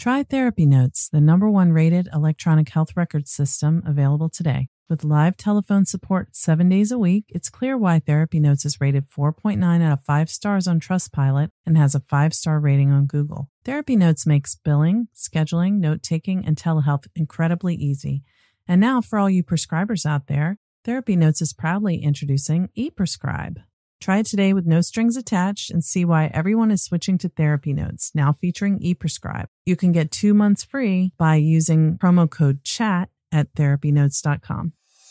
Try Therapy Notes, the #1 rated electronic health record system available today. With live telephone support 7 days a week, it's clear why Therapy Notes is rated 4.9 out of 5 stars on Trustpilot and has a 5-star rating on Google. Therapy Notes makes billing, scheduling, note-taking, and telehealth incredibly easy. And now, for all you prescribers out there, Therapy Notes is proudly introducing ePrescribe. Try it today with no strings attached and see why everyone is switching to Therapy Notes, now featuring ePrescribe. You can get 2 months free by using promo code CHAT at therapynotes.com.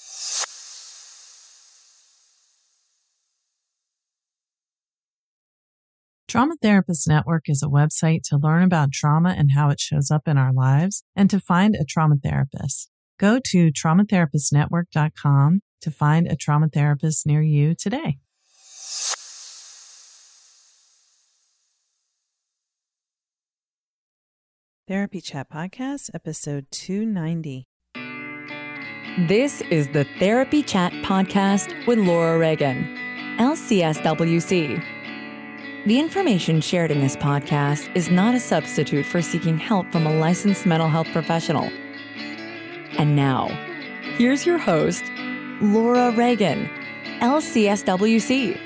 Trauma Therapist Network is a website to learn about trauma and how it shows up in our lives and to find a trauma therapist. Go to traumatherapistnetwork.com to find a trauma therapist near you today. Therapy Chat Podcast, episode 290. This is the Therapy Chat Podcast with Laura Reagan, LCSWC. The information shared in this podcast is not a substitute for seeking help from a licensed mental health professional. And now, here's your host, Laura Reagan, LCSWC.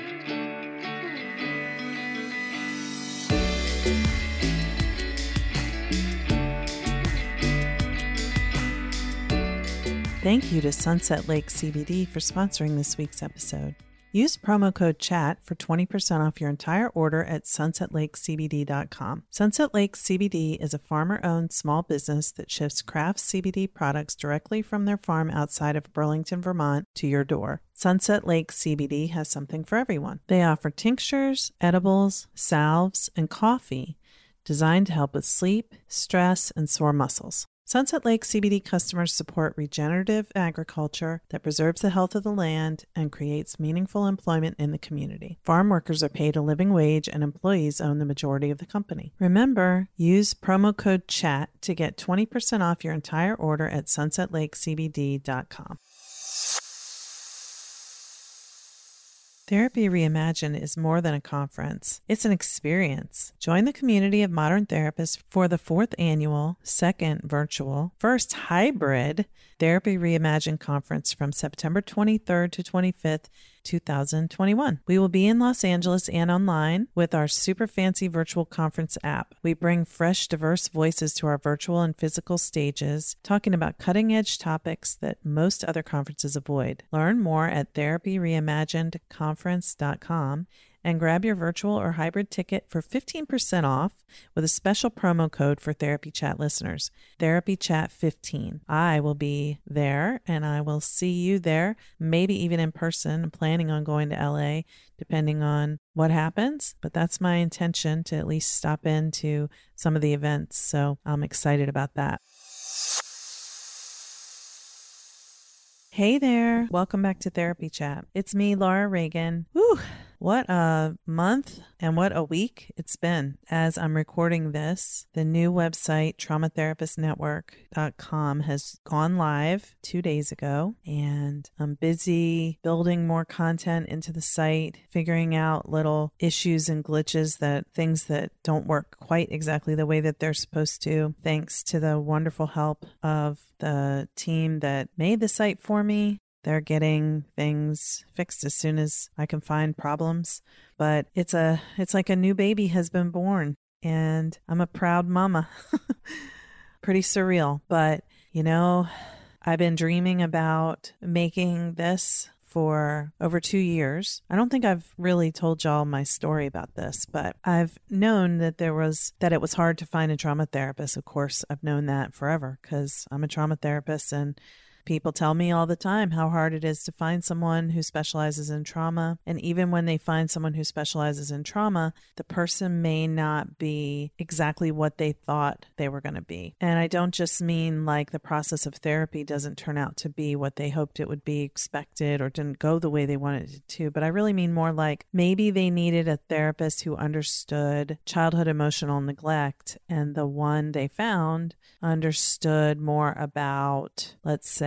Thank you to Sunset Lake CBD for sponsoring this week's episode. Use promo code CHAT for 20% off your entire order at sunsetlakecbd.com. Sunset Lake CBD is a farmer-owned small business that ships craft CBD products directly from their farm outside of Burlington, Vermont to your door. Sunset Lake CBD has something for everyone. They offer tinctures, edibles, salves, and coffee designed to help with sleep, stress, and sore muscles. Sunset Lake CBD customers support regenerative agriculture that preserves the health of the land and creates meaningful employment in the community. Farm workers are paid a living wage and employees own the majority of the company. Remember, use promo code CHAT to get 20% off your entire order at sunsetlakecbd.com. Therapy Reimagined is more than a conference. It's an experience. Join the community of modern therapists for the 4th annual, 2nd virtual, 1st hybrid Therapy Reimagined conference from September 23rd to 25th, 2021. We will be in Los Angeles and online with our super fancy virtual conference app. We bring fresh, diverse voices to our virtual and physical stages, talking about cutting-edge topics that most other conferences avoid. Learn more at therapyreimaginedconference.com and grab your virtual or hybrid ticket for 15% off with a special promo code for Therapy Chat listeners, Therapy Chat 15. I will be there and I will see you there, maybe even in person. I'm planning on going to LA depending on what happens, but that's my intention, to at least stop into some of the events. So I'm excited about that. Hey there. Welcome back to Therapy Chat. It's me, Laura Reagan. Whew. What a month and what a week it's been. As I'm recording this, the new website, traumatherapistnetwork.com, has gone live 2 days ago, and I'm busy building more content into the site, figuring out little issues and glitches, things that don't work quite exactly the way that they're supposed to, thanks to the wonderful help of the team that made the site for me. They're getting things fixed as soon as I can find problems. But it's like a new baby has been born, and I'm a proud mama. Pretty surreal. But, I've been dreaming about making this for over 2 years. I don't think I've really told y'all my story about this, but I've known that it was hard to find a trauma therapist. Of course, I've known that forever because I'm a trauma therapist, and people tell me all the time how hard it is to find someone who specializes in trauma. And even when they find someone who specializes in trauma, the person may not be exactly what they thought they were going to be. And I don't just mean like the process of therapy doesn't turn out to be what they hoped it would be, expected, or didn't go the way they wanted it to. But I really mean more like maybe they needed a therapist who understood childhood emotional neglect, and the one they found understood more about, let's say,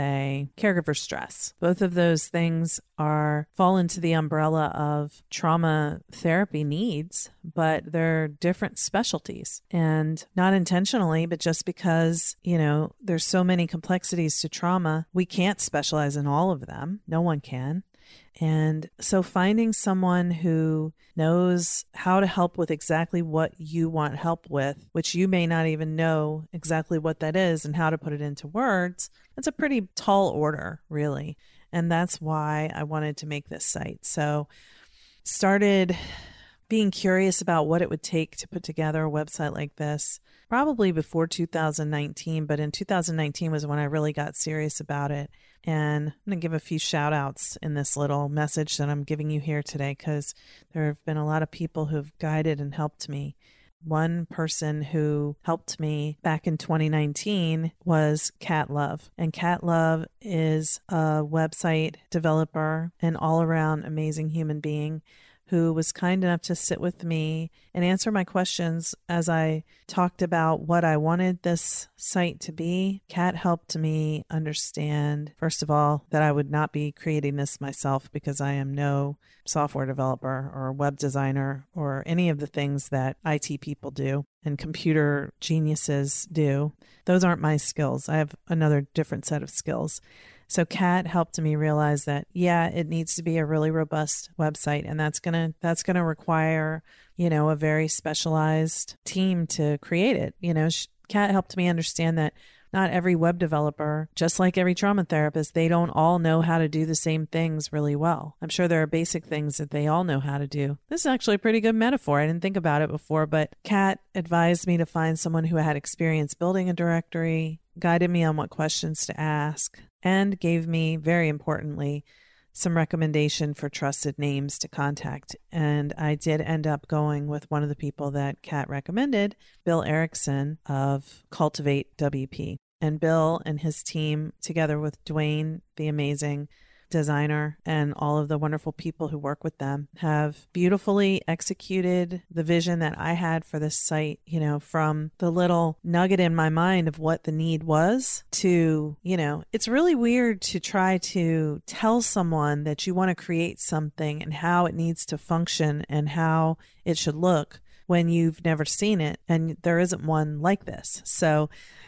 say, caregiver stress. Both of those things fall into the umbrella of trauma therapy needs, but they're different specialties, and not intentionally, but just because, there's so many complexities to trauma, we can't specialize in all of them. No one can. And so finding someone who knows how to help with exactly what you want help with, which you may not even know exactly what that is and how to put it into words, that's a pretty tall order, really. And that's why I wanted to make this site. So started being curious about what it would take to put together a website like this, probably before 2019, but in 2019 was when I really got serious about it. And I'm going to give a few shout outs in this little message that I'm giving you here today, because there have been a lot of people who've guided and helped me. One person who helped me back in 2019 was Kat Love. And Kat Love is a website developer and all-around amazing human being who was kind enough to sit with me and answer my questions as I talked about what I wanted this site to be. Kat helped me understand, first of all, that I would not be creating this myself, because I am no software developer or web designer or any of the things that IT people do and computer geniuses do. Those aren't my skills. I have another different set of skills. So Kat helped me realize that, it needs to be a really robust website, and that's gonna require, a very specialized team to create it. Kat helped me understand that not every web developer, just like every trauma therapist, they don't all know how to do the same things really well. I'm sure there are basic things that they all know how to do. This is actually a pretty good metaphor. I didn't think about it before, but Kat advised me to find someone who had experience building a directory, guided me on what questions to ask, and gave me, very importantly, some recommendation for trusted names to contact. And I did end up going with one of the people that Kat recommended, Bill Erickson of Cultivate WP. And Bill and his team, together with Dwayne, the amazing designer, and all of the wonderful people who work with them, have beautifully executed the vision that I had for this site, from the little nugget in my mind of what the need was to, it's really weird to try to tell someone that you want to create something and how it needs to function and how it should look when you've never seen it and there isn't one like this. So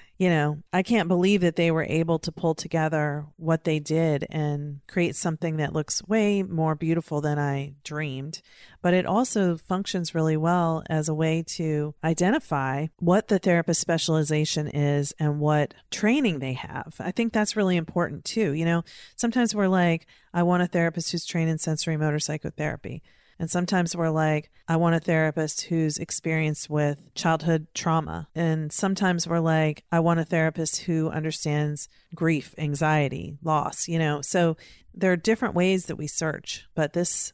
I can't believe that they were able to pull together what they did and create something that looks way more beautiful than I dreamed. But it also functions really well as a way to identify what the therapist specialization is and what training they have. I think that's really important too. Sometimes we're like, I want a therapist who's trained in sensory motor psychotherapy. And sometimes we're like, I want a therapist who's experienced with childhood trauma. And sometimes we're like, I want a therapist who understands grief, anxiety, loss, So there are different ways that we search. But this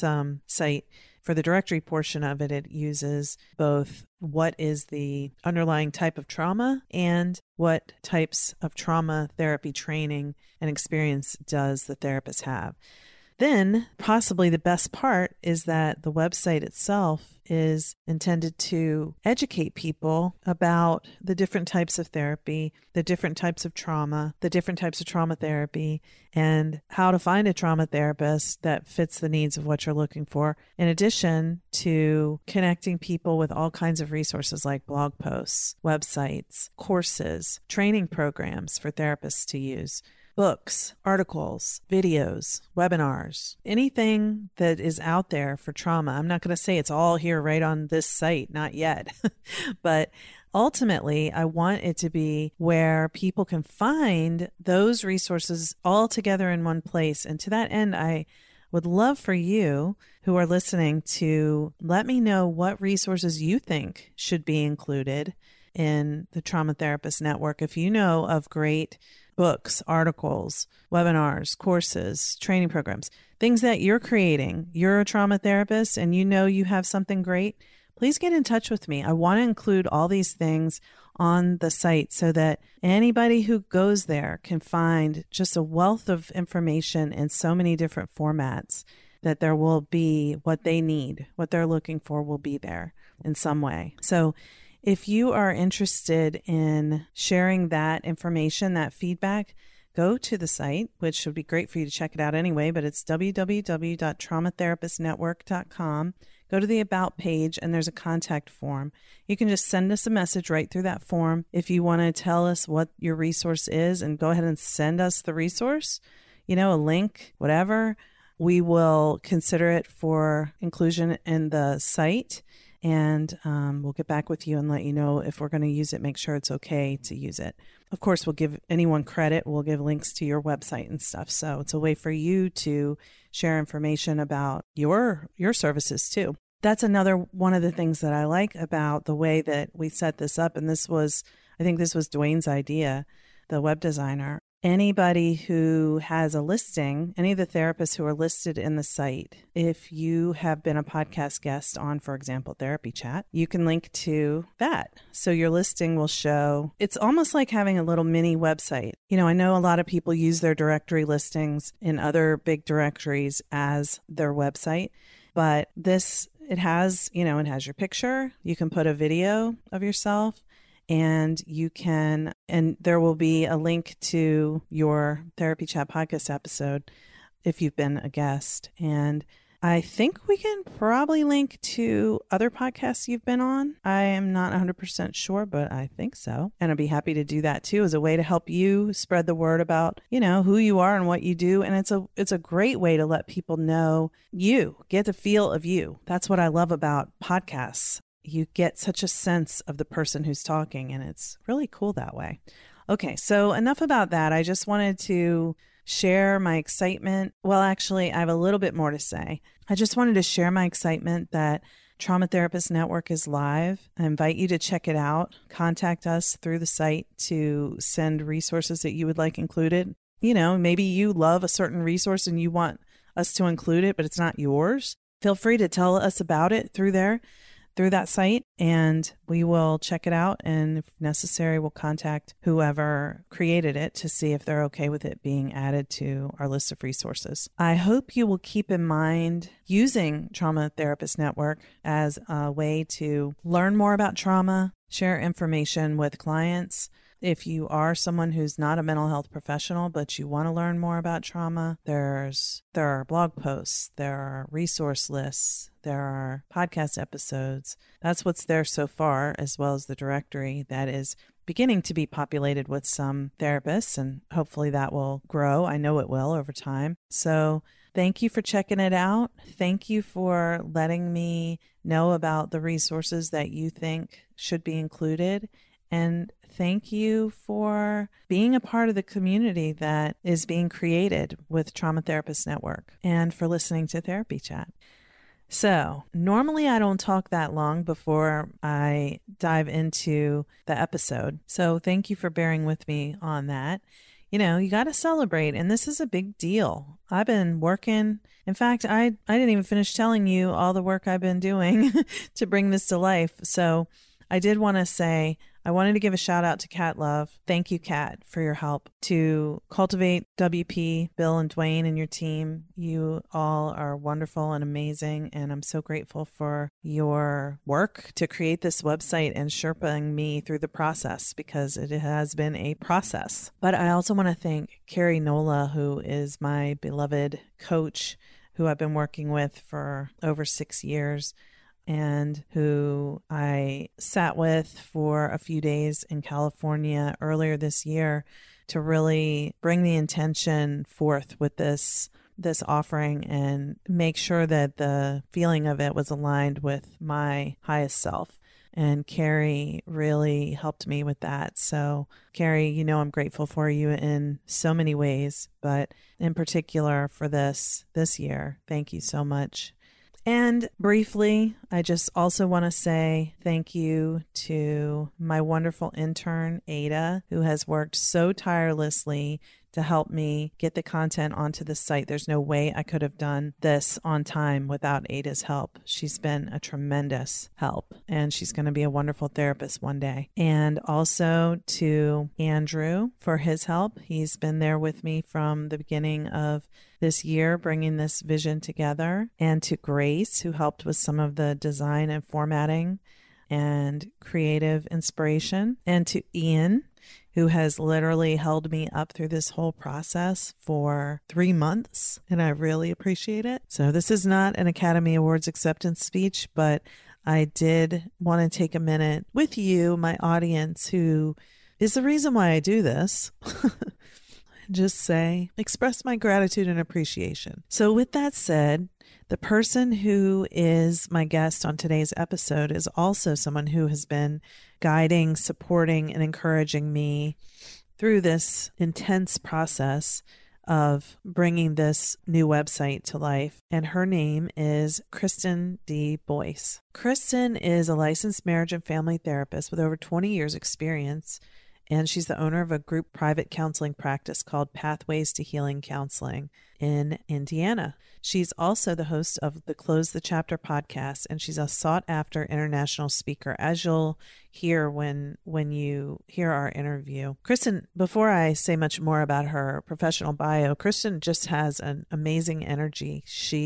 site, for the directory portion of it, it uses both what is the underlying type of trauma and what types of trauma therapy training and experience does the therapist have. Then possibly the best part is that the website itself is intended to educate people about the different types of therapy, the different types of trauma, the different types of trauma therapy, and how to find a trauma therapist that fits the needs of what you're looking for, in addition to connecting people with all kinds of resources like blog posts, websites, courses, training programs for therapists to use, books, articles, videos, webinars, anything that is out there for trauma. I'm not going to say it's all here right on this site, not yet, but ultimately I want it to be where people can find those resources all together in one place. And to that end, I would love for you who are listening to let me know what resources you think should be included in the Trauma Therapist Network. If you know of great books, articles, webinars, courses, training programs, things that you're creating, you're a trauma therapist and you have something great, please get in touch with me. I want to include all these things on the site so that anybody who goes there can find just a wealth of information in so many different formats that there will be what they need, what they're looking for will be there in some way. So if you are interested in sharing that information, that feedback, go to the site, which would be great for you to check it out anyway, but it's www.traumatherapistnetwork.com. Go to the About page, and there's a contact form. You can just send us a message right through that form if you want to tell us what your resource is, and go ahead and send us the resource, a link, whatever. We will consider it for inclusion in the site, and we'll get back with you and let you know if we're going to use it, make sure it's okay to use it. Of course, we'll give anyone credit. We'll give links to your website and stuff. So it's a way for you to share information about your services too. That's another one of the things that I like about the way that we set this up. And I think this was Dwayne's idea, the web designer. Anybody who has a listing, any of the therapists who are listed in the site, if you have been a podcast guest on, for example, Therapy Chat, you can link to that. So your listing will show, it's almost like having a little mini website. I know a lot of people use their directory listings in other big directories as their website, but it has your picture. You can put a video of yourself. And there will be a link to your Therapy Chat podcast episode if you've been a guest. And I think we can probably link to other podcasts you've been on. I am not 100% sure, but I think so. And I'd be happy to do that too as a way to help you spread the word about, who you are and what you do. And it's a great way to let people know you, get the feel of you. That's what I love about podcasts. You get such a sense of the person who's talking, and it's really cool that way. Okay, so enough about that. I just wanted to share my excitement. Well, actually, I have a little bit more to say. I just wanted to share my excitement that Trauma Therapist Network is live. I invite you to check it out. Contact us through the site to send resources that you would like included. Maybe you love a certain resource and you want us to include it, but it's not yours. Feel free to tell us about it through that site, and we will check it out, and if necessary, we'll contact whoever created it to see if they're okay with it being added to our list of resources. I hope you will keep in mind using Trauma Therapist Network as a way to learn more about trauma, share information with clients. If you are someone who's not a mental health professional, but you want to learn more about trauma, there are blog posts, there are resource lists, there are podcast episodes. That's what's there so far, as well as the directory that is beginning to be populated with some therapists, and hopefully that will grow. I know it will over time. So thank you for checking it out. Thank you for letting me know about the resources that you think should be included. And thank you for being a part of the community that is being created with Trauma Therapist Network, and for listening to Therapy Chat. So normally I don't talk that long before I dive into the episode. So thank you for bearing with me on that. You got to celebrate, and this is a big deal. I've been working. In fact, I didn't even finish telling you all the work I've been doing to bring this to life. So I did want to say, I wanted to give a shout out to Kat Love. Thank you, Kat, for your help to cultivate WP, Bill and Dwayne and your team. You all are wonderful and amazing, and I'm so grateful for your work to create this website and Sherpaing me through the process, because it has been a process. But I also want to thank Carrie Nola, who is my beloved coach, who I've been working with for over 6 years, and who I sat with for a few days in California earlier this year to really bring the intention forth with this offering and make sure that the feeling of it was aligned with my highest self. And Carrie really helped me with that. So Carrie, I'm grateful for you in so many ways, but in particular for this year. Thank you so much. And briefly, I just also want to say thank you to my wonderful intern, Ada, who has worked so tirelessly to help me get the content onto the site. There's no way I could have done this on time without Ada's help. She's been a tremendous help, and she's going to be a wonderful therapist one day. And also to Andrew for his help. He's been there with me from the beginning of this year, bringing this vision together. And to Grace, who helped with some of the design and formatting and creative inspiration. And to Ian, who has literally held me up through this whole process for 3 months, and I really appreciate it. So this is not an Academy Awards acceptance speech, but I did want to take a minute with you, my audience, who is the reason why I do this. Just express my gratitude and appreciation. So with that said, the person who is my guest on today's episode is also someone who has been guiding, supporting, and encouraging me through this intense process of bringing this new website to life. And her name is Kristen D. Boyce. Kristen is a licensed marriage and family therapist with over 20 years experience, and she's the owner of a group private counseling practice called Pathways to Healing Counseling in Indiana. She's also the host of the Close the Chapter podcast, and she's a sought-after international speaker, as you'll hear when you hear our interview. Kristen, before I say much more about her professional bio, Kristen just has an amazing energy.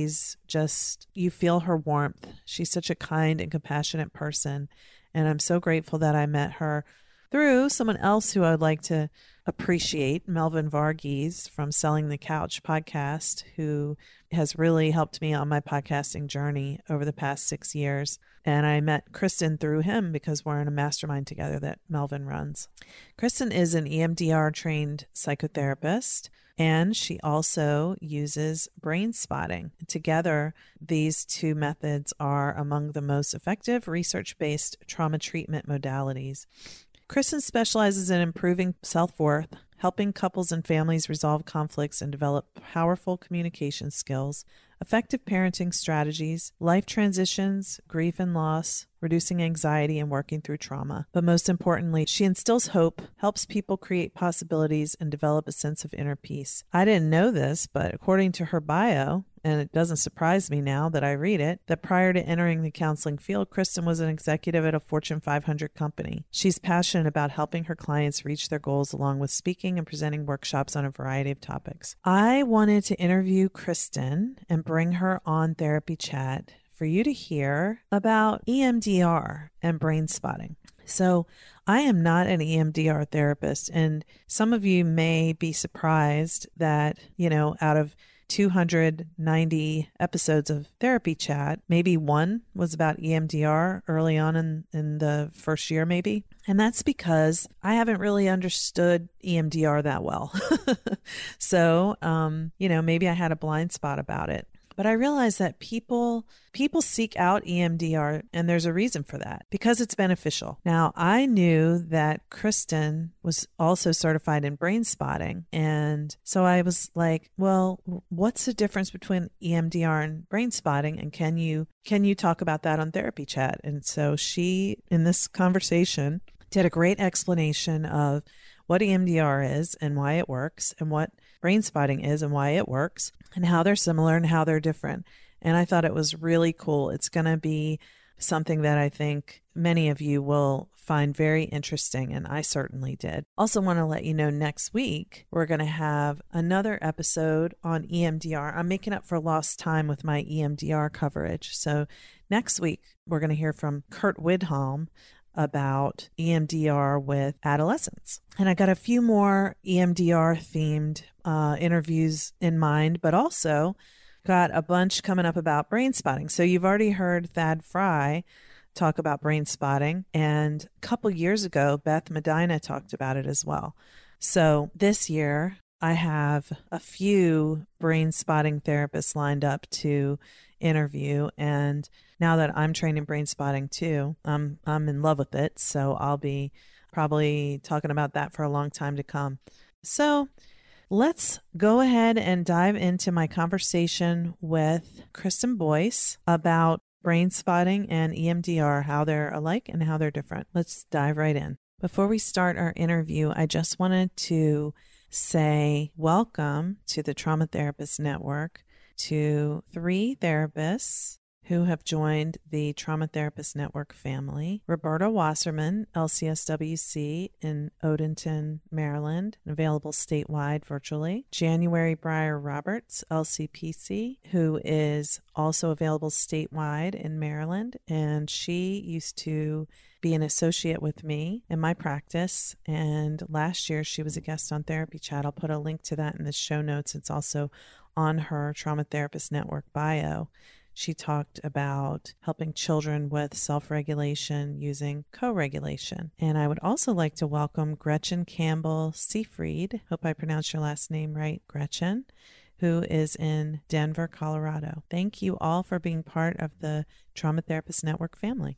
You feel her warmth. She's such a kind and compassionate person, and I'm so grateful that I met her through someone else who I would like to appreciate, Melvin Varghese from Selling the Couch podcast, who has really helped me on my podcasting journey over the past 6 years. And I met Kristen through him because we're in a mastermind together that Melvin runs. Kristen is an EMDR trained psychotherapist, and she also uses brain spotting. Together, these two methods are among the most effective research-based trauma treatment modalities. Kristen specializes in improving self-worth, helping couples and families resolve conflicts and develop powerful communication skills, effective parenting strategies, life transitions, grief and loss, reducing anxiety, and working through trauma. But most importantly, she instills hope, helps people create possibilities, and develop a sense of inner peace. I didn't know this, but according to her bio, and it doesn't surprise me now that I read it, that prior to entering the counseling field, Kristen was an executive at a Fortune 500 company. She's passionate about helping her clients reach their goals along with speaking and presenting workshops on a variety of topics. I wanted to interview Kristen and bring her on Therapy Chat for you to hear about EMDR and brain spotting. So I am not an EMDR therapist, and some of you may be surprised that, out of 290 episodes of Therapy Chat, maybe one was about EMDR early on in the first year, maybe. And that's because I haven't really understood EMDR that well. So, maybe I had a blind spot about it. But I realized that people seek out EMDR, and there's a reason for that, because it's beneficial. Now, I knew that Kristen was also certified in brain spotting. And so I was like, well, what's the difference between EMDR and brain spotting? And can you talk about that on Therapy Chat? And so she, in this conversation, did a great explanation of what EMDR is and why it works, and what brain spotting is and why it works, and how they're similar and how they're different. And I thought it was really cool. It's going to be something that I think many of you will find very interesting, and I certainly did. Also want to let you know, next week, we're going to have another episode on EMDR. I'm making up for lost time with my EMDR coverage. So next week, we're going to hear from Kurt Widholm about EMDR with adolescents. And I got a few more EMDR themed interviews in mind, but also got a bunch coming up about brain spotting. So you've already heard Thad Fry talk about brain spotting, and a couple years ago, Beth Medina talked about it as well. So this year, I have a few brain spotting therapists lined up to interview, and now that I'm trained in brain spotting too, I'm in love with it. So I'll be probably talking about that for a long time to come. So let's go ahead and dive into my conversation with Kristen Boyce about brain spotting and EMDR, how they're alike and how they're different. Let's dive right in. Before we start our interview, I just wanted to say welcome to the Trauma Therapist Network to 3 therapists who have joined the Trauma Therapist Network family. Roberta Wasserman, LCSWC in Odenton, Maryland, available statewide virtually. January Breyer Roberts, LCPC, who is also available statewide in Maryland. And she used to be an associate with me in my practice. And last year she was a guest on Therapy Chat. I'll put a link to that in the show notes. It's also on her Trauma Therapist Network bio. She talked about helping children with self-regulation using co-regulation. And I would also like to welcome Gretchen Campbell Seafried. Hope I pronounced your last name right, Gretchen, who is in Denver, Colorado. Thank you all for being part of the Trauma Therapist Network family.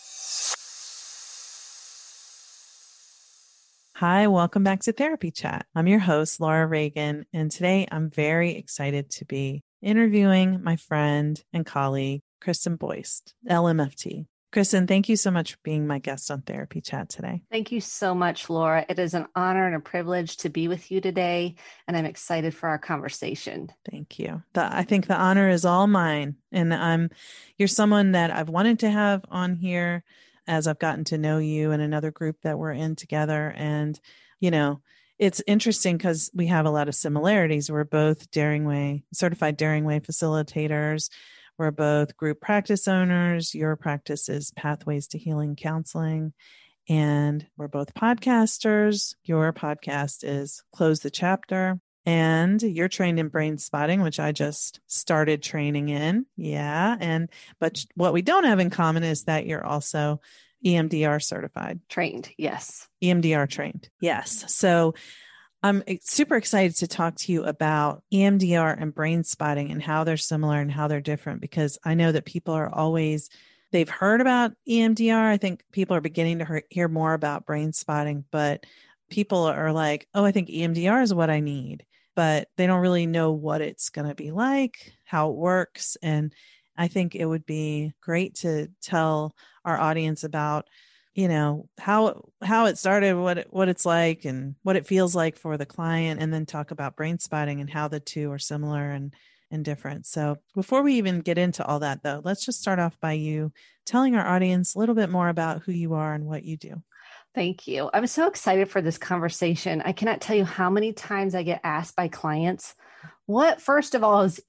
Hi, welcome back to Therapy Chat. I'm your host, Laura Reagan, and today I'm very excited to be interviewing my friend and colleague, Kristen Boyst, LMFT. Kristen, thank you so much for being my guest on Therapy Chat today. Thank you so much, Laura. It is an honor and a privilege to be with you today, and I'm excited for our conversation. Thank you. I think the honor is all mine, and you're someone that I've wanted to have on here as I've gotten to know you and another group that we're in together. And, you know, it's interesting because we have a lot of similarities. We're both certified Daring Way facilitators. We're both group practice owners. Your practice is Pathways to Healing Counseling. And we're both podcasters. Your podcast is Close the Chapter. And you're trained in brain spotting, which I just started training in. Yeah. But what we don't have in common is that you're also EMDR certified. Trained. Yes. EMDR trained. Yes. So I'm super excited to talk to you about EMDR and brain spotting and how they're similar and how they're different, because I know that people are they've heard about EMDR. I think people are beginning to hear more about brain spotting, but people are like, oh, I think EMDR is what I need, but they don't really know what it's going to be like, how it works. And I think it would be great to tell our audience about, you know, how it started, what it's like and what it feels like for the client, and then talk about brain spotting and how the two are similar and different. So before we even get into all that, though, let's just start off by you telling our audience a little bit more about who you are and what you do. Thank you. I'm so excited for this conversation. I cannot tell you how many times I get asked by clients, what, first of all, is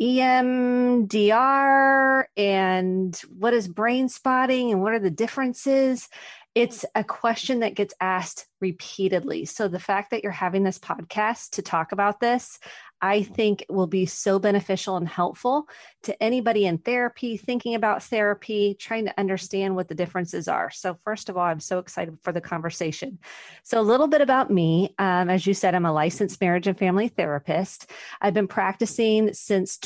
EMDR and what is brain spotting and what are the differences? It's a question that gets asked repeatedly. So the fact that you're having this podcast to talk about this, I think will be so beneficial and helpful to anybody in therapy, thinking about therapy, trying to understand what the differences are. So first of all, I'm so excited for the conversation. So a little bit about me. As you said, I'm a licensed marriage and family therapist. I've been practicing since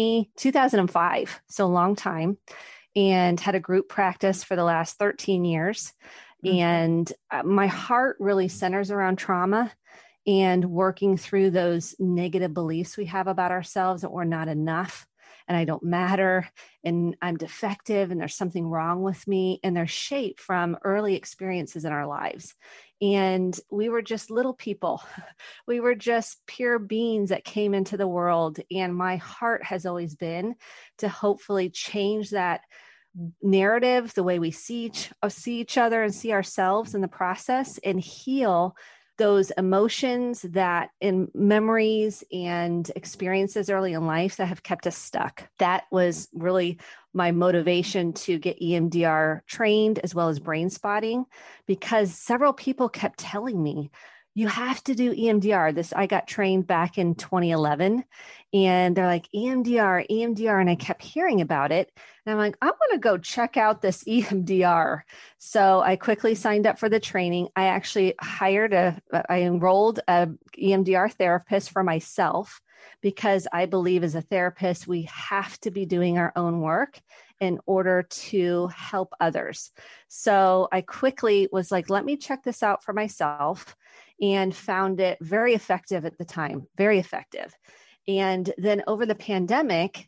2005, so a long time, and had a group practice for the last 13 years. And my heart really centers around trauma and working through those negative beliefs we have about ourselves, that we're not enough and I don't matter and I'm defective and there's something wrong with me. And they're shaped from early experiences in our lives. And we were just little people. We were just pure beings that came into the world. And my heart has always been to hopefully change that narrative, the way we see each other and see ourselves in the process, and heal those emotions that in memories and experiences early in life that have kept us stuck. That was really my motivation to get EMDR trained as well as brain spotting, because several people kept telling me, you have to do EMDR. I got trained back in 2011 and they're like, EMDR. And I kept hearing about it. And I'm like, I want to go check out this EMDR. So I quickly signed up for the training. I actually I enrolled a EMDR therapist for myself, because I believe as a therapist, we have to be doing our own work in order to help others. So I quickly was like, let me check this out for myself, and found it very effective at the time, very effective. And then over the pandemic,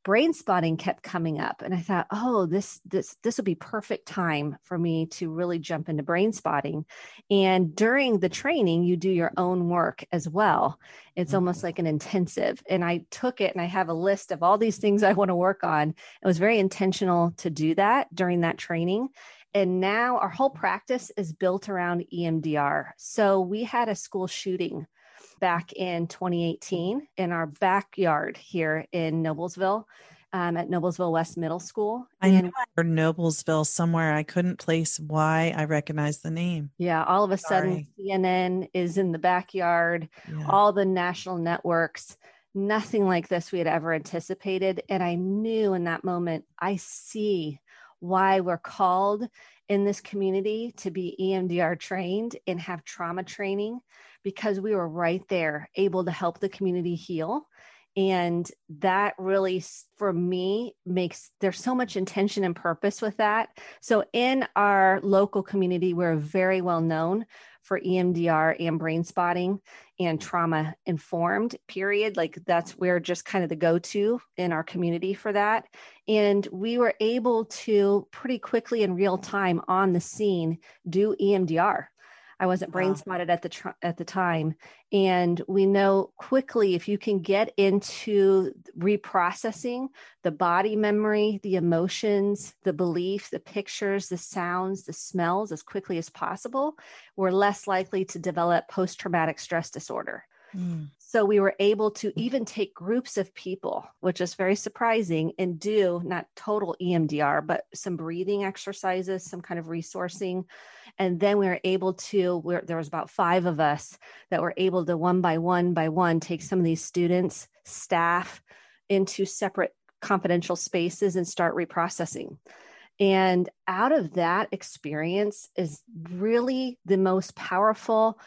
brain spotting kept coming up. And I thought, oh, this will be perfect time for me to really jump into brain spotting. And during the training, you do your own work as well. It's almost like an intensive. And I took it and I have a list of all these things I want to work on. It was very intentional to do that during that training. And now our whole practice is built around EMDR. So we had a school shooting back in 2018 in our backyard here in Noblesville, at Noblesville West Middle School. I know I heard Noblesville somewhere. I couldn't place why I recognized the name. Yeah, all of a sudden, CNN is in the backyard, all the national networks, nothing like this we had ever anticipated. And I knew in that moment, I see why we're called in this community to be EMDR trained and have trauma training, because we were right there able to help the community heal. And that really, for me, there's so much intention and purpose with that. So in our local community, we're very well known for EMDR and brain spotting and trauma informed, period. Like we're just kind of the go-to in our community for that. And we were able to pretty quickly in real time on the scene do EMDR. I wasn't brain spotted at the time. And we know quickly, if you can get into reprocessing the body memory, the emotions, the belief, the pictures, the sounds, the smells as quickly as possible, we're less likely to develop post-traumatic stress disorder. So we were able to even take groups of people, which is very surprising, and do not total EMDR, but some breathing exercises, some kind of resourcing. And then we were able to, there was about 5 of us that were able to one by one, take some of these students, staff into separate confidential spaces and start reprocessing. And out of that experience is really the most powerful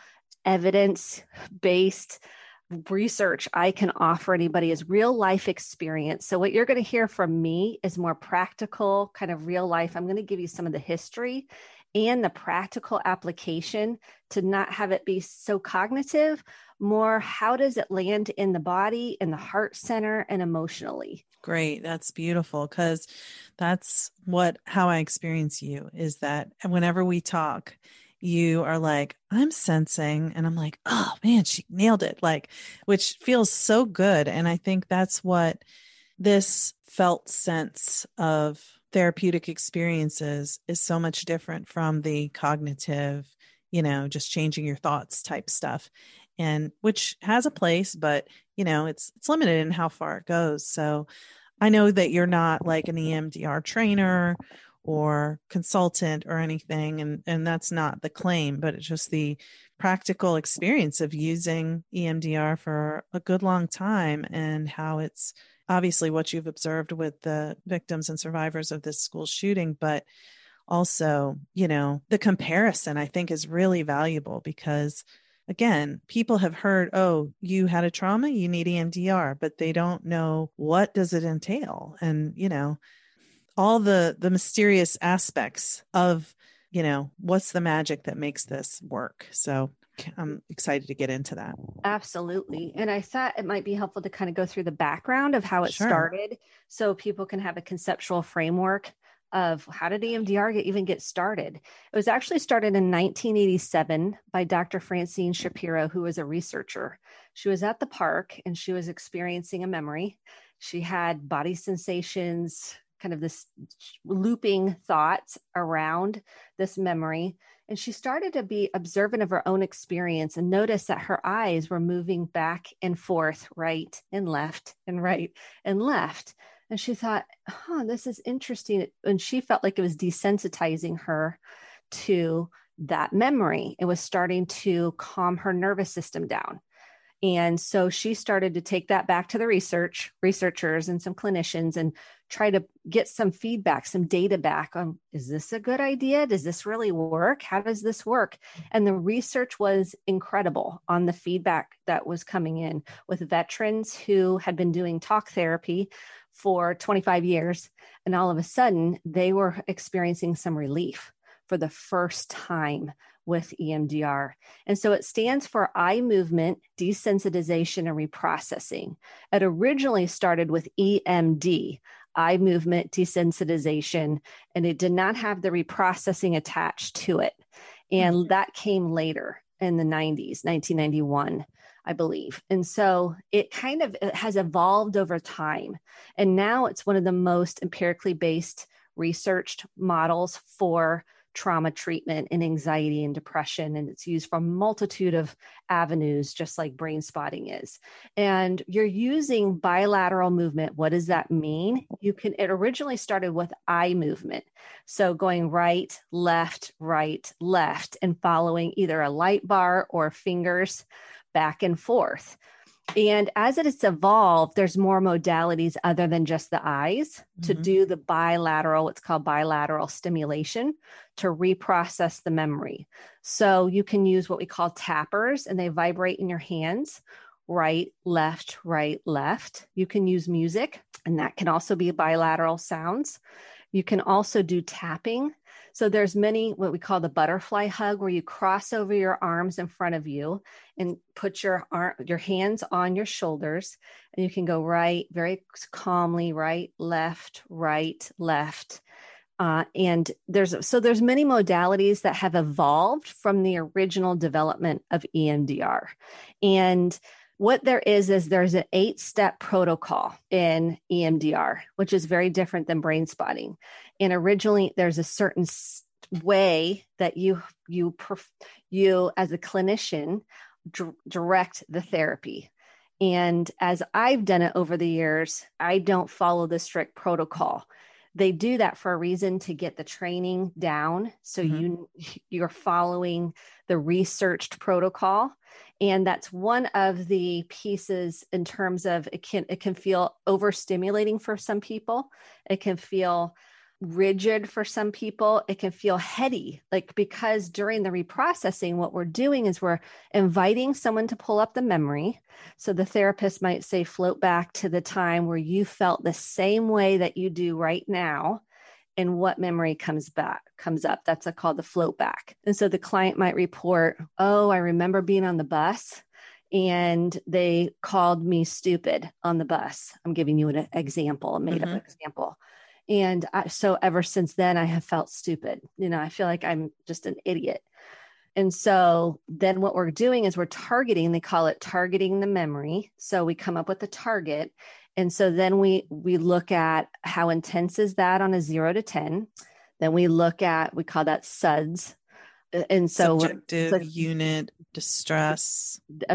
evidence-based research I can offer anybody, is real life experience. So what you're going to hear from me is more practical, kind of real life. I'm going to give you some of the history and the practical application to not have it be so cognitive, more how does it land in the body, in the heart center, and emotionally. Great. That's beautiful, because that's how I experience you, is that whenever we talk, you are like, I'm sensing, and I'm like, oh man, she nailed it. Like, which feels so good. And I think that's what this felt sense of therapeutic experiences is so much different from the cognitive, just changing your thoughts type stuff, and which has a place, but it's limited in how far it goes. So I know that you're not like an EMDR trainer or consultant or anything. And that's not the claim, but it's just the practical experience of using EMDR for a good long time, and how it's obviously what you've observed with the victims and survivors of this school shooting, but also, the comparison I think is really valuable, because again, people have heard, oh, you had a trauma, you need EMDR, but they don't know what does it entail. And, all the mysterious aspects of, what's the magic that makes this work. So I'm excited to get into that. Absolutely. And I thought it might be helpful to kind of go through the background of how it started, so people can have a conceptual framework of how did EMDR even get started. It was actually started in 1987 by Dr. Francine Shapiro, who was a researcher. She was at the park and she was experiencing a memory. She had body sensations, kind of this looping thoughts around this memory. And she started to be observant of her own experience and noticed that her eyes were moving back and forth, right and left and right and left. And she thought, this is interesting. And she felt like it was desensitizing her to that memory. It was starting to calm her nervous system down. And so she started to take that back to the researchers and some clinicians and try to get some feedback, some data back on, is this a good idea? Does this really work? How does this work? And the research was incredible on the feedback that was coming in with veterans who had been doing talk therapy for 25 years. And all of a sudden they were experiencing some relief for the first time with EMDR. And so it stands for eye movement desensitization and reprocessing. It originally started with EMD, eye movement desensitization, and it did not have the reprocessing attached to it. And that came later in the 90s, 1991, I believe. And so it has evolved over time. And now it's one of the most empirically based researched models for trauma treatment and anxiety and depression. And it's used for a multitude of avenues, just like brain spotting is. And you're using bilateral movement. What does that mean? It originally started with eye movement. So going right, left, and following either a light bar or fingers back and forth. And as it has evolved, there's more modalities other than just the eyes to do the bilateral, what's called bilateral stimulation, to reprocess the memory. So you can use what we call tappers, and they vibrate in your hands, right, left, right, left. You can use music, and that can also be bilateral sounds. You can also do tapping. So there's many, what we call the butterfly hug, where you cross over your arms in front of you and put your hands on your shoulders, and you can go right, very calmly, right, left. And there's many modalities that have evolved from the original development of EMDR. And what there is there's an 8-step protocol in EMDR, which is very different than brain spotting. And originally there's a certain way that you as a clinician direct the therapy. And as I've done it over the years, I don't follow the strict protocol. They do that for a reason, to get the training down. So you're following the researched protocol. And that's one of the pieces in terms of it can feel overstimulating for some people. It can feel rigid for some people. It can feel heady, because during the reprocessing, what we're doing is we're inviting someone to pull up the memory. So the therapist might say, float back to the time where you felt the same way that you do right now. And what memory comes up. That's called the float back. And so the client might report, oh, I remember being on the bus and they called me stupid on the bus. I'm giving you an example, a made up example. And so ever since then, I have felt stupid. I feel like I'm just an idiot. And so then what we're doing is we're targeting, they call it targeting the memory. So we come up with a target. And so then we look at how intense is that on a 0 to 10. Then we call that SUDS. And so subjective unit distress.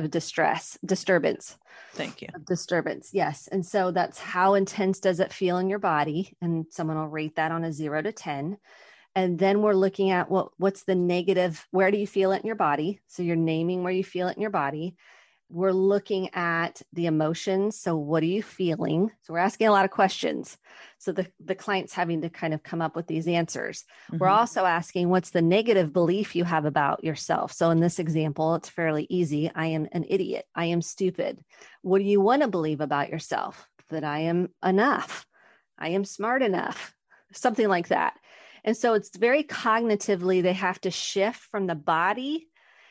Disturbance. Thank you. Disturbance. Yes. And so that's how intense does it feel in your body? And someone will rate that on a 0 to 10. And then we're looking at what's the negative, where do you feel it in your body? So you're naming where you feel it in your body. We're looking at the emotions. So what are you feeling? So we're asking a lot of questions. So the client's having to kind of come up with these answers. We're also asking, what's the negative belief you have about yourself? So in this example, it's fairly easy. I am an idiot. I am stupid. What do you want to believe about yourself? That I am enough. I am smart enough. Something like that. And so it's very cognitively, they have to shift from the body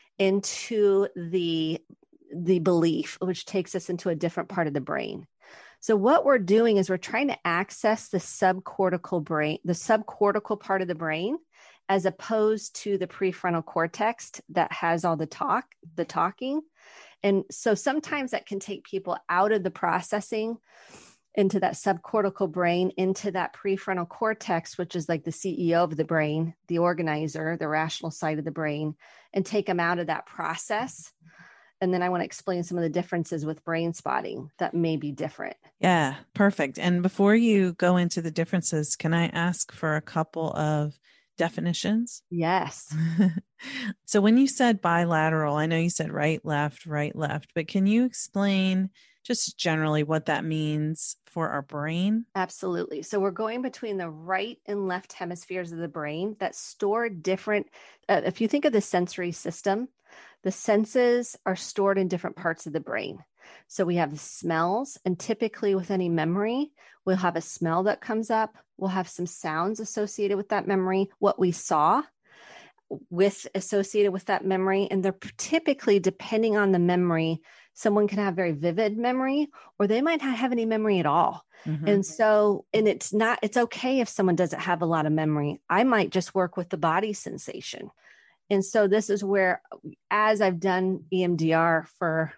into the belief, which takes us into a different part of the brain. So what we're doing is we're trying to access the subcortical part of the brain, as opposed to the prefrontal cortex that has all the talking. And so sometimes that can take people out of the processing into that subcortical brain, into that prefrontal cortex, which is like the CEO of the brain, the organizer, the rational side of the brain, and take them out of that process. And then I want to explain some of the differences with brain spotting that may be different. Yeah, perfect. And before you go into the differences, can I ask for a couple of definitions? Yes. So when you said bilateral, I know you said right, left, but can you explain just generally what that means for our brain? Absolutely. So we're going between the right and left hemispheres of the brain that store different, if you think of the sensory system, the senses are stored in different parts of the brain. So we have the smells, and typically with any memory, we'll have a smell that comes up. We'll have some sounds associated with that memory, what we saw. associated with that memory. And they're typically, depending on the memory, someone can have very vivid memory, or they might not have any memory at all. Mm-hmm. And it's okay if someone doesn't have a lot of memory. I might just work with the body sensation. And so this is where, as I've done EMDR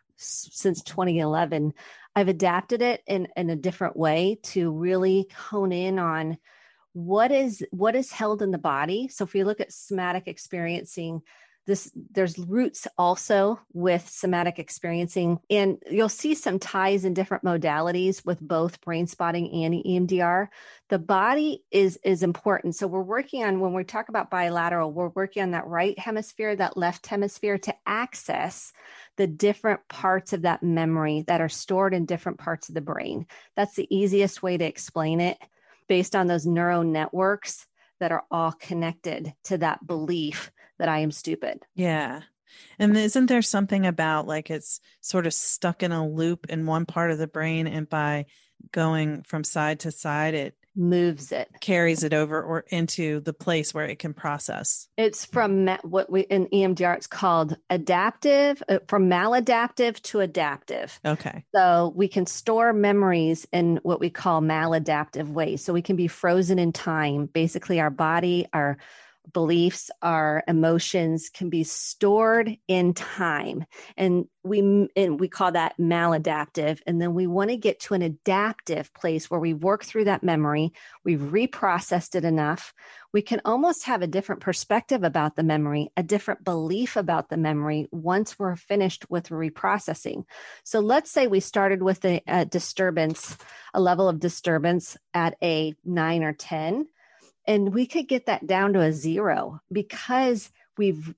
since 2011, I've adapted it in a different way to really hone in on what is held in the body. So if we look at somatic experiencing, there's roots also with somatic experiencing, and you'll see some ties in different modalities with both brain spotting and EMDR. The body is important. So we're working on, when we talk about bilateral, we're working on that right hemisphere, that left hemisphere, to access the different parts of that memory that are stored in different parts of the brain. That's the easiest way to explain it, based on those neural networks that are all connected to that belief that I am stupid. Yeah. And isn't there something about like it's sort of stuck in a loop in one part of the brain, and by going from side to side, it moves it, carries it over or into the place where it can process? It's from what we in EMDR, it's called adaptive, from maladaptive to adaptive. Okay. So we can store memories in what we call maladaptive ways. So we can be frozen in time. Basically, our body, our beliefs, our emotions can be stored in time, and we call that maladaptive. And then we want to get to an adaptive place where we work through that memory, we've reprocessed it enough, we can almost have a different perspective about the memory, a different belief about the memory once we're finished with reprocessing. So let's say we started with a disturbance, a level of disturbance at a 9 or 10. And we could get that down to a 0 because we've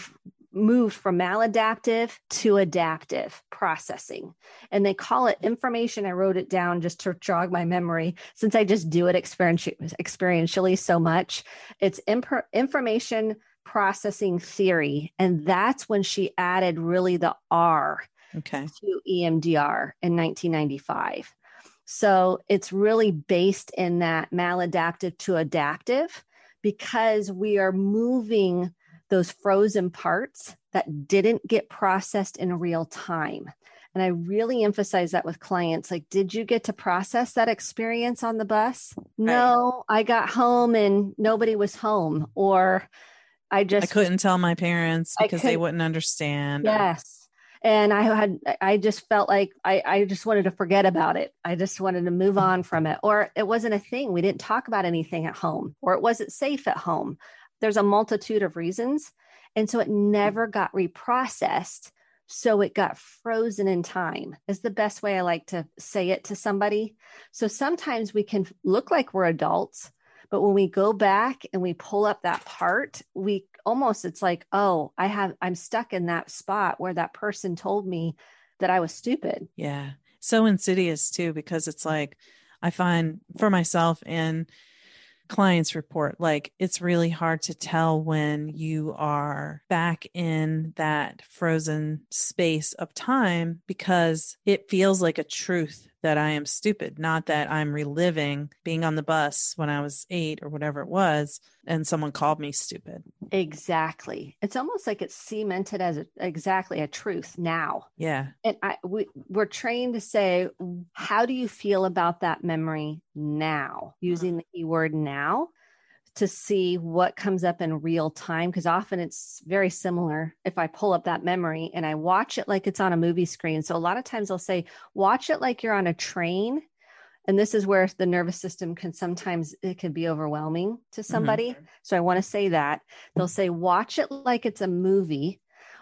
moved from maladaptive to adaptive processing. And they call it information. I wrote it down just to jog my memory, since I just do it experientially so much. It's information processing theory. And that's when she added really the R to EMDR in 1995. So it's really based in that maladaptive to adaptive, because we are moving those frozen parts that didn't get processed in real time. And I really emphasize that with clients. Like, did you get to process that experience on the bus? Right. No, I got home and nobody was home. Or I couldn't tell my parents because they wouldn't understand. Yes. And I just felt like I just wanted to forget about it. I just wanted to move on from it. Or it wasn't a thing. We didn't talk about anything at home, or it wasn't safe at home. There's a multitude of reasons. And so it never got reprocessed. So it got frozen in time, is the best way I like to say it to somebody. So sometimes we can look like we're adults, but when we go back and we pull up that part, it's like, oh, I'm stuck in that spot where that person told me that I was stupid. Yeah. So insidious too, because it's like, I find for myself and clients report, like it's really hard to tell when you are back in that frozen space of time, because it feels like a truth that I am stupid, not that I'm reliving being on the bus when I was 8 or whatever it was, and someone called me stupid. Exactly. It's almost like it's cemented as exactly a truth now. Yeah. And we're trained to say, how do you feel about that memory now? Using the keyword now to see what comes up in real time. Because often it's very similar. If I pull up that memory and I watch it like it's on a movie screen. So a lot of times they'll say, watch it like you're on a train. And this is where the nervous system it can be overwhelming to somebody. Mm-hmm. So I want to say that. They'll say, watch it like it's a movie,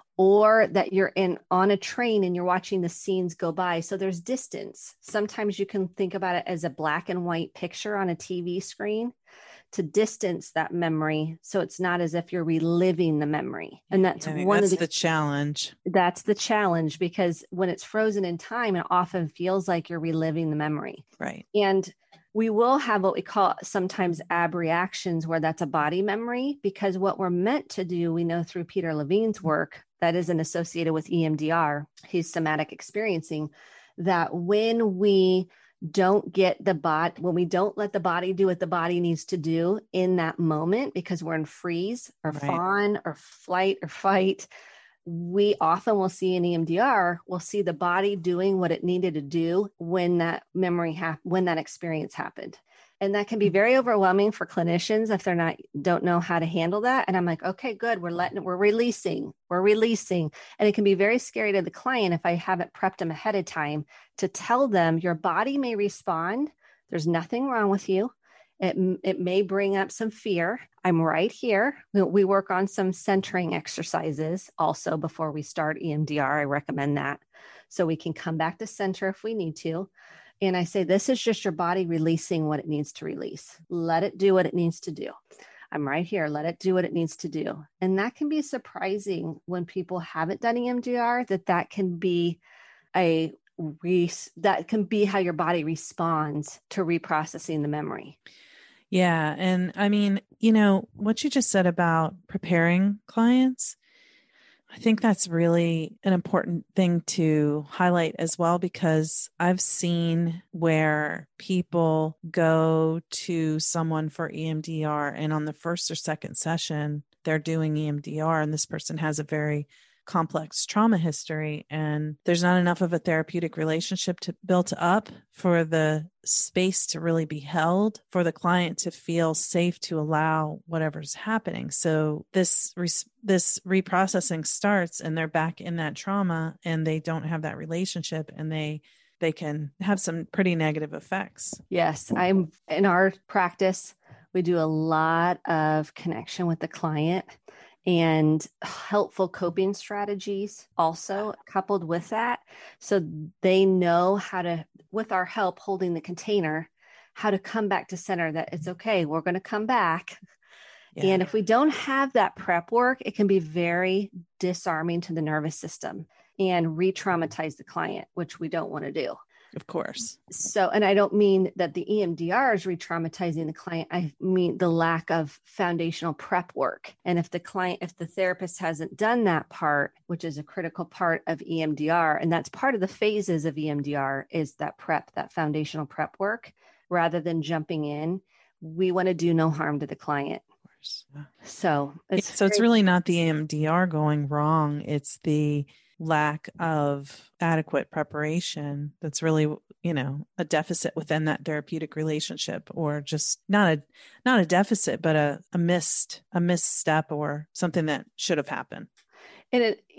or that you're on a train and you're watching the scenes go by. So there's distance. Sometimes you can think about it as a black and white picture on a TV screen to distance that memory. So it's not as if you're reliving the memory. And that's the challenge. That's the challenge, because when it's frozen in time, it often feels like you're reliving the memory. Right. And we will have what we call sometimes abreactions, where that's a body memory, because what we're meant to do, we know through Peter Levine's work that isn't associated with EMDR, he's somatic experiencing, that when we don't get the body, when we don't let the body do what the body needs to do in that moment, because we're in freeze or fawn or flight or fight, we often will see in EMDR, we'll see the body doing what it needed to do when that when that experience happened. And that can be very overwhelming for clinicians if they're don't know how to handle that. And I'm like, okay, good. We're releasing. And it can be very scary to the client if I haven't prepped them ahead of time to tell them your body may respond. There's nothing wrong with you. It may bring up some fear. I'm right here. We work on some centering exercises also before we start EMDR. I recommend that so we can come back to center if we need to. And I say, this is just your body releasing what it needs to release. Let it do what it needs to do. I'm right here. Let it do what it needs to do. And that can be surprising when people haven't done EMDR, that can be that can be how your body responds to reprocessing the memory. Yeah. And I mean, what you just said about preparing clients, I think that's really an important thing to highlight as well, because I've seen where people go to someone for EMDR and on the first or second session, they're doing EMDR and this person has a very complex trauma history and there's not enough of a therapeutic relationship built up for the space to really be held, for the client to feel safe to allow whatever's happening. So this reprocessing starts and they're back in that trauma and they don't have that relationship and they can have some pretty negative effects. Yes, in our practice, we do a lot of connection with the client and helpful coping strategies also coupled with that. So they know how to, with our help holding the container, how to come back to center, that it's okay, we're going to come back. Yeah. And if we don't have that prep work, it can be very disarming to the nervous system and re-traumatize the client, which we don't want to do. Of course. So, and I don't mean that the EMDR is re-traumatizing the client. I mean the lack of foundational prep work. And if the therapist hasn't done that part, which is a critical part of EMDR, and that's part of the phases of EMDR, is that foundational prep work, rather than jumping in, we want to do no harm to the client. Of course. Yeah. So it's really not the EMDR going wrong. It's the lack of adequate preparation that's really, a deficit within that therapeutic relationship, or just not a deficit, but a misstep or something that should have happened. And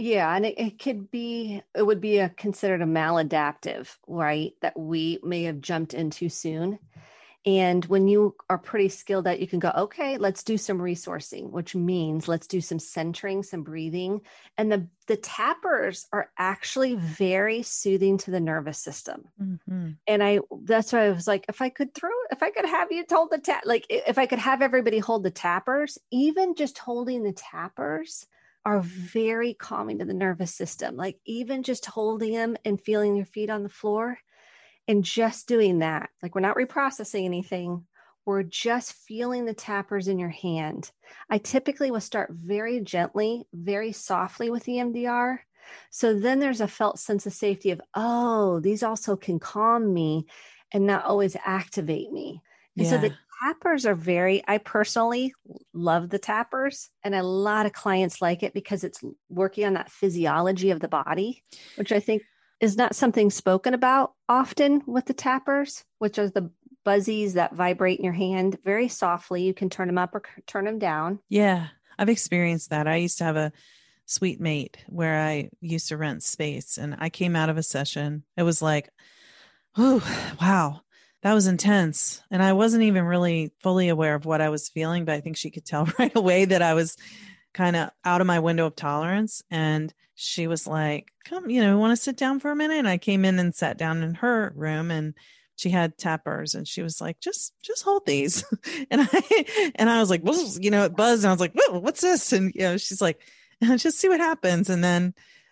it would be considered a maladaptive, right? That we may have jumped in too soon. And when you are pretty skilled at, you can go, okay, let's do some resourcing, which means let's do some centering, some breathing. And the tappers are actually very soothing to the nervous system. Mm-hmm. And that's why I was like, if I could have you hold the if I could have everybody hold the tappers, even just holding the tappers are very calming to the nervous system. Like even just holding them and feeling your feet on the floor. And just doing that, like we're not reprocessing anything. We're just feeling the tappers in your hand. I typically will start very gently, very softly with EMDR. So then there's a felt sense of safety of, oh, these also can calm me and not always activate me. And so the tappers are I personally love the tappers. And a lot of clients like it because it's working on that physiology of the body, which I think is not something spoken about often with the tappers, which are the buzzies that vibrate in your hand very softly. You can turn them up or turn them down. Yeah, I've experienced that. I used to have a suite mate where I used to rent space and I came out of a session. It was like, oh, wow, that was intense. And I wasn't even really fully aware of what I was feeling, but I think she could tell right away that I was kind of out of my window of tolerance. And she was like, come, want to sit down for a minute? And I came in and sat down in her room and she had tappers and she was like, just hold these. and I was like, well, it buzzed. And I was like, whoa, what's this? And, she's like, just see what happens. And then,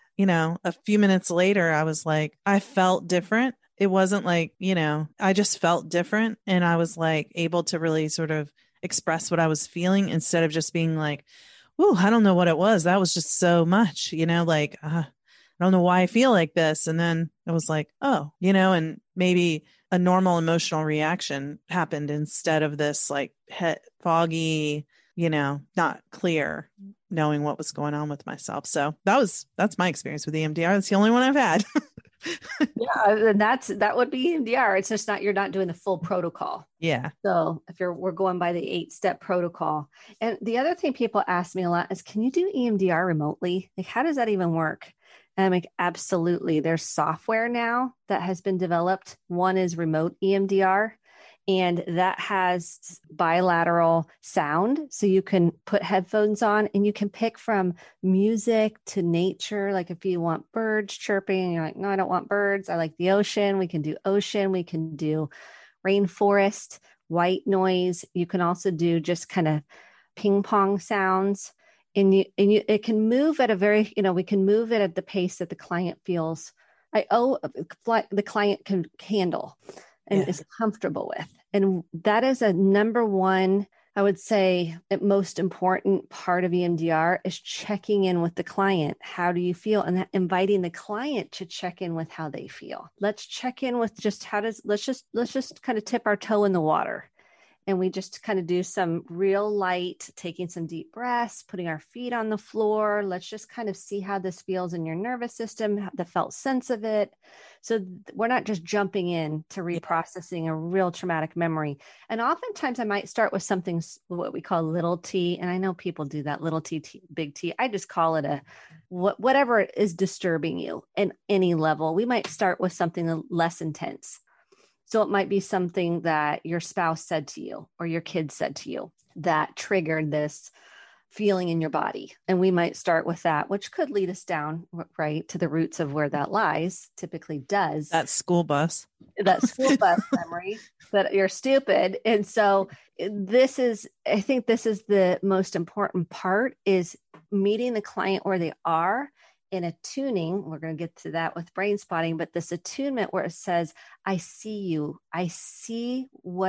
a few minutes later, I was like, I felt different. It wasn't like, I just felt different. And I was like able to really sort of express what I was feeling instead of just being like, oh, I don't know what it was. That was just so much, I don't know why I feel like this. And then I was like, oh, and maybe a normal emotional reaction happened instead of this like foggy, not clear knowing what was going on with myself. So that's my experience with EMDR. That's the only one I've had. Yeah, and that would be EMDR. It's just you're not doing the full protocol. Yeah. So we're going by the 8-step protocol. And the other thing people ask me a lot is, can you do EMDR remotely? Like, how does that even work? And I'm like, absolutely. There's software now that has been developed. One is remote EMDR, and that has bilateral sound. So you can put headphones on and you can pick from music to nature. Like if you want birds chirping, and you're like, no, I don't want birds. I like the ocean. We can do ocean. We can do rainforest, white noise. You can also do just kind of ping pong sounds. And it can move at a very, we can move it at the pace that the client feels the client can handle and is comfortable with. And that is a number one, I would say, most important part of EMDR is checking in with the client. How do you feel? And inviting the client to check in with how they feel. Let's check in with let's just kind of tip our toe in the water. And we just kind of do some real light, taking some deep breaths, putting our feet on the floor. Let's just kind of see how this feels in your nervous system, the felt sense of it. So we're not just jumping in to reprocessing a real traumatic memory. And oftentimes I might start with something, what we call little T. And I know people do that, little T, big T. I just call it whatever is disturbing you in any level. We might start with something less intense. So it might be something that your spouse said to you or your kids said to you that triggered this feeling in your body. And we might start with that, which could lead us down, right, to the roots of where that lies, typically does. That school bus memory that you're stupid. And so I think this is the most important part, is meeting the client where they are. In attuning, we're going to get to that with brain spotting, but this attunement where it says, I see you. I see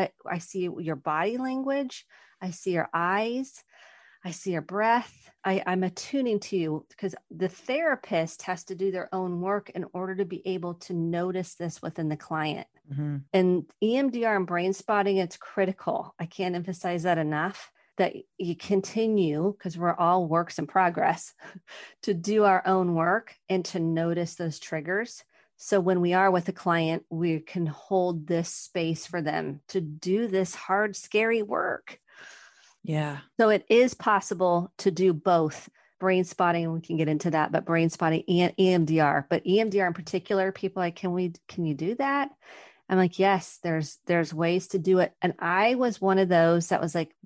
your body language. I see your eyes. I see your breath. I'm attuning to you, because the therapist has to do their own work in order to be able to notice this within the client. Mm-hmm. And EMDR and brain spotting, it's critical. I can't emphasize that enough, that you continue, because we're all works in progress, to do our own work and to notice those triggers. So when we are with a client, we can hold this space for them to do this hard, scary work. Yeah. So it is possible to do both brain spotting. We can get into that, but brain spotting and EMDR. But EMDR in particular, people are like, can you do that? I'm like, yes, there's ways to do it. And I was one of those that was like,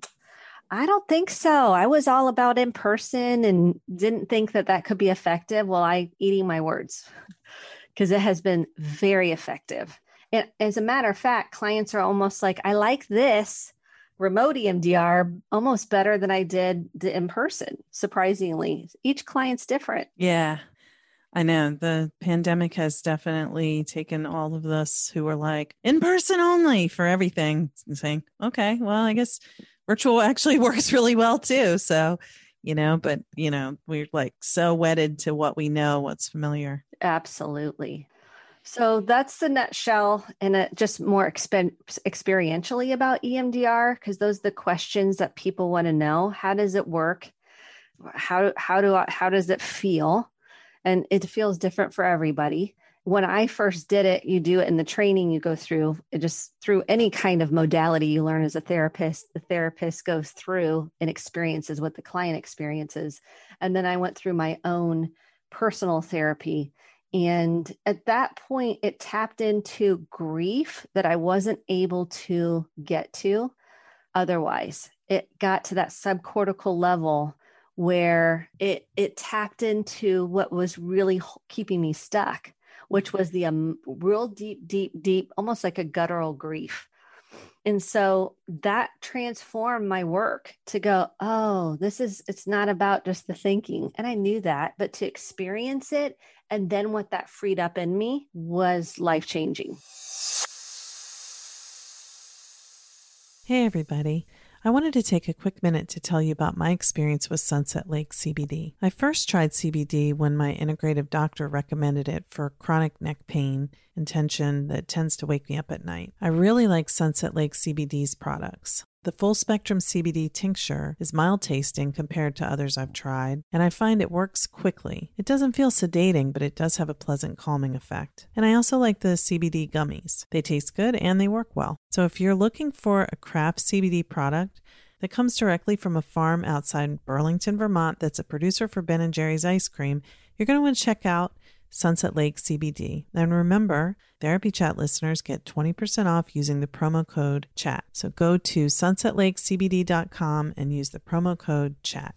I don't think so. I was all about in person and didn't think that could be effective. Well, eating my words, because it has been very effective. And as a matter of fact, clients are almost like, I like this remote EMDR almost better than I did the in person. Surprisingly, each client's different. Yeah, I know. The pandemic has definitely taken all of us who were like in person only for everything and saying, okay, well, I guess virtual actually works really well too. So, but we're like so wedded to what we know, what's familiar. Absolutely. So that's the nutshell, and just more experientially about EMDR, because those are the questions that people want to know. How does it work? How does it feel? And it feels different for everybody. When I first did it, you do it in the training you go through, just through any kind of modality you learn as a therapist. The therapist goes through and experiences what the client experiences. And then I went through my own personal therapy. And at that point, it tapped into grief that I wasn't able to get to otherwise. It got to that subcortical level where it tapped into what was really keeping me stuck, which was the real deep, almost like a guttural grief. And so that transformed my work to go, oh, it's not about just the thinking. And I knew that, but to experience it, and then what that freed up in me was life-changing. Hey, everybody. I wanted to take a quick minute to tell you about my experience with Sunset Lake CBD. I first tried CBD when my integrative doctor recommended it for chronic neck pain and tension that tends to wake me up at night. I really like Sunset Lake CBD's products. The full spectrum CBD tincture is mild tasting compared to others I've tried, and I find it works quickly. It doesn't feel sedating, but it does have a pleasant calming effect. And I also like the CBD gummies. They taste good and they work well. So if you're looking for a craft CBD product that comes directly from a farm outside Burlington, Vermont that's a producer for Ben & Jerry's ice cream, you're going to want to check out Sunset Lake CBD. And remember, Therapy Chat listeners get 20% off using the promo code CHAT. So go to sunsetlakecbd.com and use the promo code CHAT.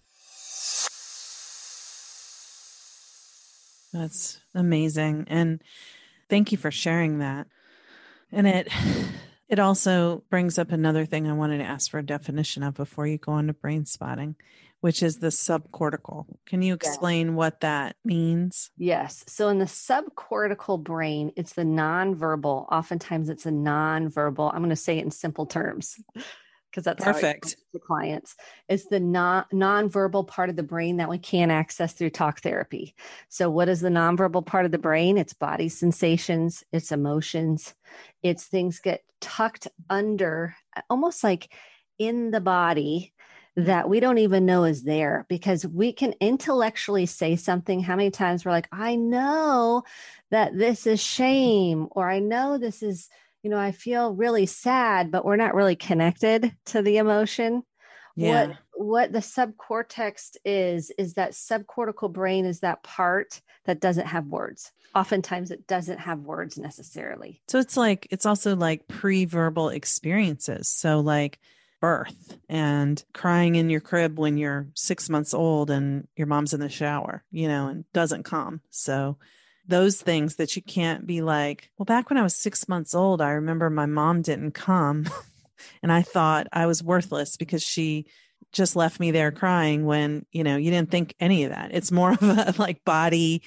That's amazing. And thank you for sharing that. And it also brings up another thing I wanted to ask for a definition of before you go on to brain spotting, which is the subcortical. Can you explain what that means? Yes. So in the subcortical brain, it's the nonverbal. Oftentimes it's a nonverbal. I'm going to say it in simple terms because that's perfect for clients. It's the nonverbal part of the brain that we can't access through talk therapy. So what is the nonverbal part of the brain? It's body sensations, it's emotions, it's things get tucked under, almost like in the body, that we don't even know is there, because we can intellectually say something. How many times we're like, I know that this is shame, or I know this is, I feel really sad, but we're not really connected to the emotion. Yeah. What the subcortex is that subcortical brain is that part that doesn't have words. Oftentimes it doesn't have words necessarily. So it's also like pre-verbal experiences. So like birth and crying in your crib when you're 6 months old and your mom's in the shower, and doesn't come. So those things that you can't be like, well, back when I was 6 months old, I remember my mom didn't come and I thought I was worthless because she just left me there crying when, you didn't think any of that. It's more of a like body,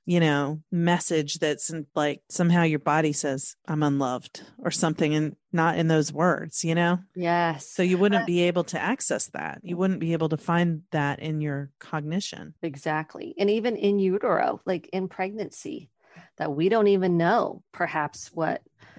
message that's like somehow your body says I'm unloved or something, and not in those words, Yes. So you wouldn't be able to access that. You wouldn't be able to find that in your cognition. Exactly. And even in utero, like in pregnancy, that we don't even know perhaps what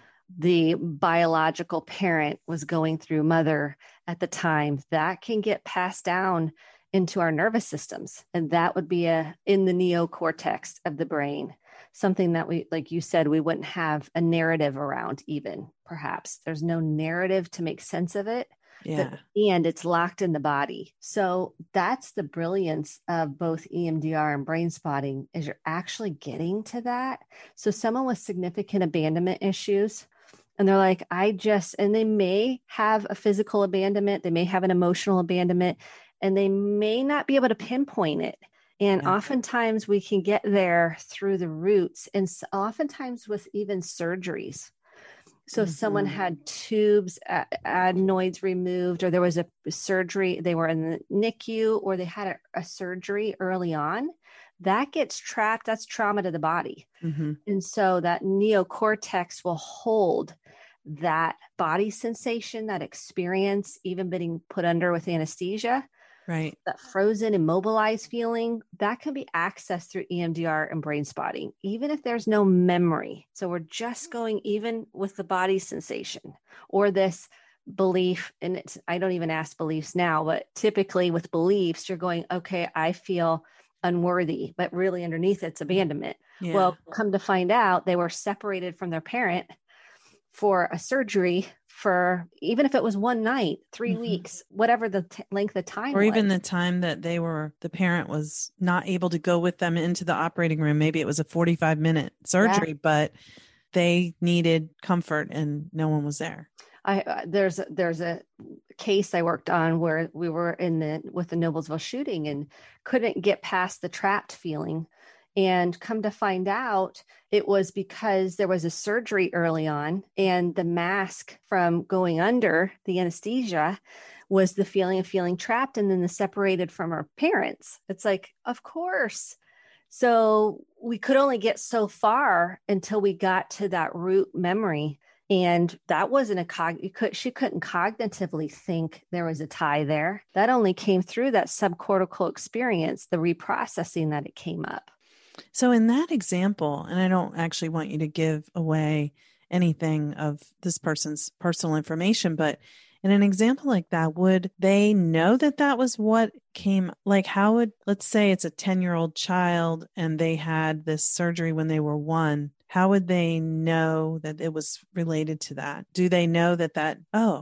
the biological parent was going through, mother at the time, that can get passed down into our nervous systems. And that would be in the neocortex of the brain, something that we, like you said, we wouldn't have a narrative around even, perhaps. There's no narrative to make sense of it. Yeah. And it's locked in the body. So that's the brilliance of both EMDR and brain spotting, is you're actually getting to that. So someone with significant abandonment issues, and they're like, and they may have a physical abandonment, they may have an emotional abandonment, and they may not be able to pinpoint it. And oftentimes we can get there through the roots, and oftentimes with even surgeries. So if someone had tubes, adenoids removed, or there was a surgery, they were in the NICU, or they had a surgery early on, that gets trapped. That's trauma to the body. Mm-hmm. And so that neocortex will hold that body sensation, that experience, even being put under with anesthesia. Right. That frozen, immobilized feeling, that can be accessed through EMDR and brain spotting, even if there's no memory. So we're just going even with the body sensation or this belief. And I don't even ask beliefs now, but typically with beliefs, you're going, okay, I feel unworthy, but really underneath it's abandonment. Yeah. Well, come to find out, they were separated from their parent for a surgery for, even if it was one night, 3 weeks, whatever the length of time or was. Even the time that the parent was not able to go with them into the operating room. Maybe it was a 45-minute surgery, but they needed comfort and no one was there. There's a case I worked on where we were with the Noblesville shooting and couldn't get past the trapped feeling. And come to find out, it was because there was a surgery early on, and the mask from going under the anesthesia was the feeling of feeling trapped and then the separated from our parents. It's like, of course. So we could only get so far until we got to that root memory. And that wasn't she couldn't cognitively think there was a tie there. That only came through that subcortical experience, the reprocessing that it came up. So in that example, and I don't actually want you to give away anything of this person's personal information, but in an example like that, would they know that that was what came? Like, how would, let's say it's a 10-year-old child and they had this surgery when they were 1. How would they know that it was related to that? Do they know that,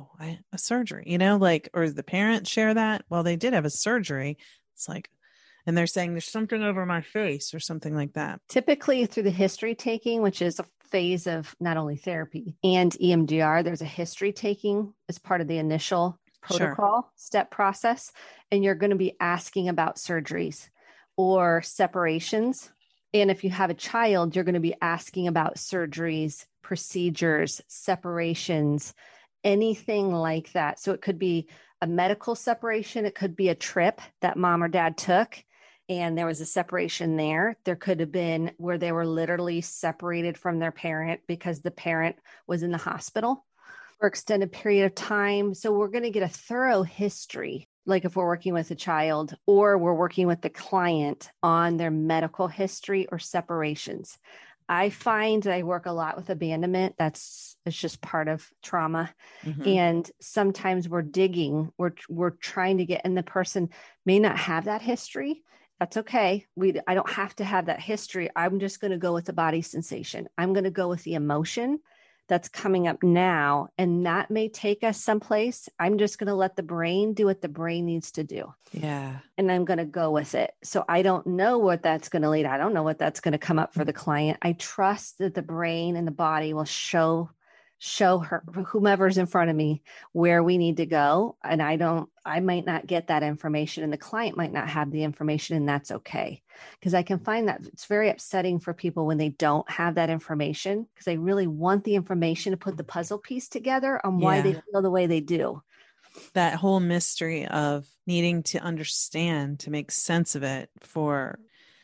a surgery, like, or does the parent share that? Well, they did have a surgery. It's like, and they're saying there's something over my face or something like that. Typically through the history taking, which is a phase of not only therapy and EMDR, there's a history taking as part of the initial protocol step process. And you're going to be asking about surgeries or separations. And if you have a child, you're going to be asking about surgeries, procedures, separations, anything like that. So it could be a medical separation. It could be a trip that mom or dad took and there was a separation there. There could have been where they were literally separated from their parent because the parent was in the hospital for extended period of time. So we're going to get a thorough history, like if we're working with a child or we're working with the client on their medical history or separations. I find that I work a lot with abandonment. It's just part of trauma. Mm-hmm. And sometimes we're digging, we're trying to get, and the person may not have that history. That's okay. I don't have to have that history. I'm just going to go with the body sensation. I'm going to go with the emotion that's coming up now. And that may take us someplace. I'm just going to let the brain do what the brain needs to do. Yeah. And I'm going to go with it. So I don't know what that's going to lead. I don't know what that's going to come up for the client. I trust that the brain and the body will show her, whomever's in front of me, where we need to go. And I might not get that information and the client might not have the information, and that's okay. Because I can find that it's very upsetting for people when they don't have that information, because they really want the information to put the puzzle piece together on why they feel the way they do. That whole mystery of needing to understand, to make sense of it, for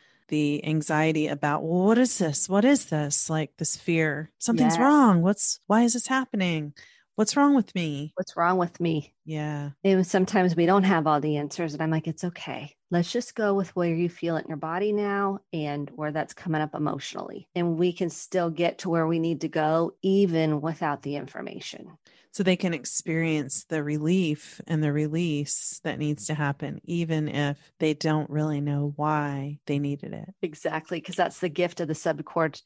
the anxiety about, well, what is this? What is this? Like this fear, something's wrong. Why is this happening? What's wrong with me? What's wrong with me? Yeah. And sometimes we don't have all the answers. And I'm like, it's okay. Let's just go with where you feel it in your body now and where that's coming up emotionally. And we can still get to where we need to go, even without the information. So they can experience the relief and the release that needs to happen, even if they don't really know why they needed it. Exactly. Because that's the gift of the subcortex.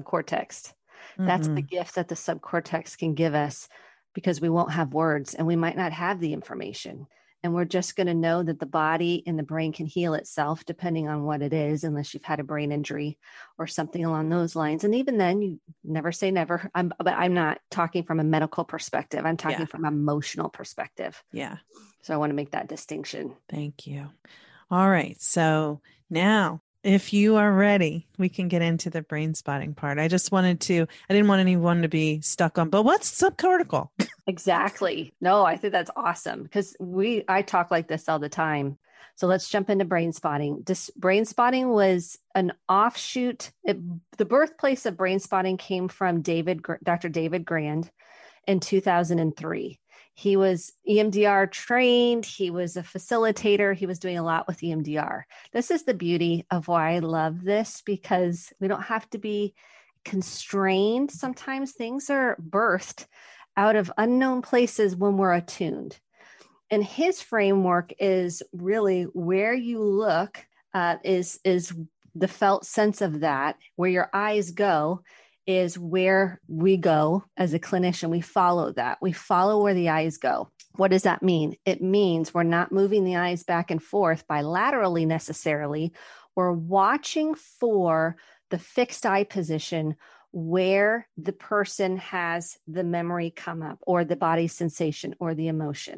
Mm-hmm. That's the gift that the subcortex can give us, because we won't have words and we might not have the information. And we're just going to know that the body and the brain can heal itself depending on what it is, unless you've had a brain injury or something along those lines. And even then, you never say never. But I'm not talking from a medical perspective. I'm talking from an emotional perspective. Yeah. So I want to make that distinction. Thank you. All right. So now, if you are ready, we can get into the brain spotting part. I didn't want anyone to be stuck on, but what's subcortical? Exactly. No, I think that's awesome, because I talk like this all the time. So let's jump into brain spotting. Brain spotting was an offshoot. The birthplace of brain spotting came from Dr. David Grand in 2003. He was EMDR trained. He was a facilitator. He was doing a lot with EMDR. This is the beauty of why I love this, because we don't have to be constrained. Sometimes things are birthed out of unknown places when we're attuned. And his framework is really where you look is the felt sense of that. Where your eyes go is where we go as a clinician. We follow that. We follow where the eyes go. What does that mean? It means we're not moving the eyes back and forth bilaterally necessarily. We're watching for the fixed eye position where the person has the memory come up, or the body sensation, or the emotion.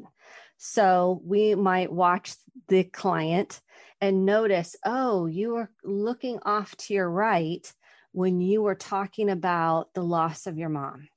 So we might watch the client and notice, oh, you are looking off to your right when you were talking about the loss of your mom.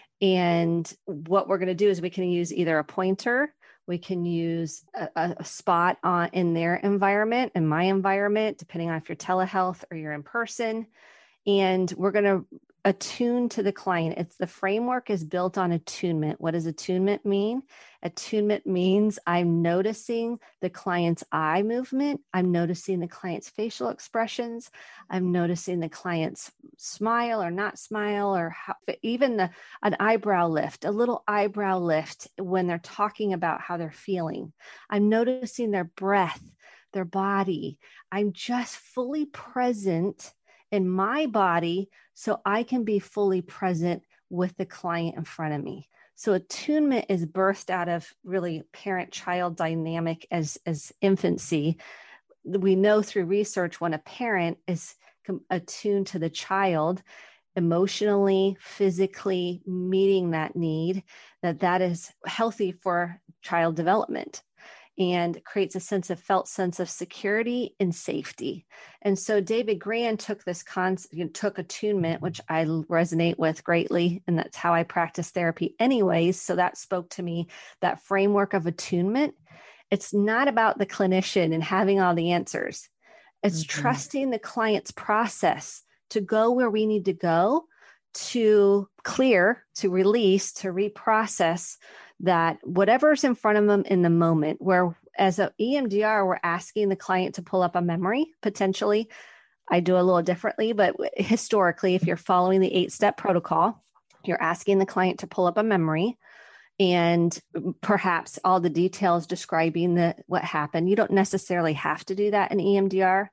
And what we're going to do is we can use either a pointer, we can use a spot in their environment, in my environment, depending on if you're telehealth or you're in person. And we're going to attune to the client. It's the framework is built on attunement. What does attunement mean? Attunement means I'm noticing the client's eye movement. I'm noticing the client's facial expressions. I'm noticing the client's smile or not smile, or even an eyebrow lift, a little eyebrow lift when they're talking about how they're feeling. I'm noticing their breath, their body. I'm just fully present in my body so I can be fully present with the client in front of me. So attunement is birthed out of really parent-child dynamic as infancy. We know through research when a parent is attuned to the child, emotionally, physically meeting that need, that is healthy for child development and creates a felt sense of security and safety. And so David Grand took this took attunement, which I resonate with greatly, and that's how I practice therapy anyways. So that spoke to me, that framework of attunement. It's not about the clinician and having all the answers. It's trusting the client's process to go where we need to go, to clear, to release, to reprocess that whatever's in front of them in the moment. Where as an EMDR, we're asking the client to pull up a memory, potentially. I do a little differently, but historically, if you're following the 8-step protocol, you're asking the client to pull up a memory and perhaps all the details describing what happened. You don't necessarily have to do that in EMDR.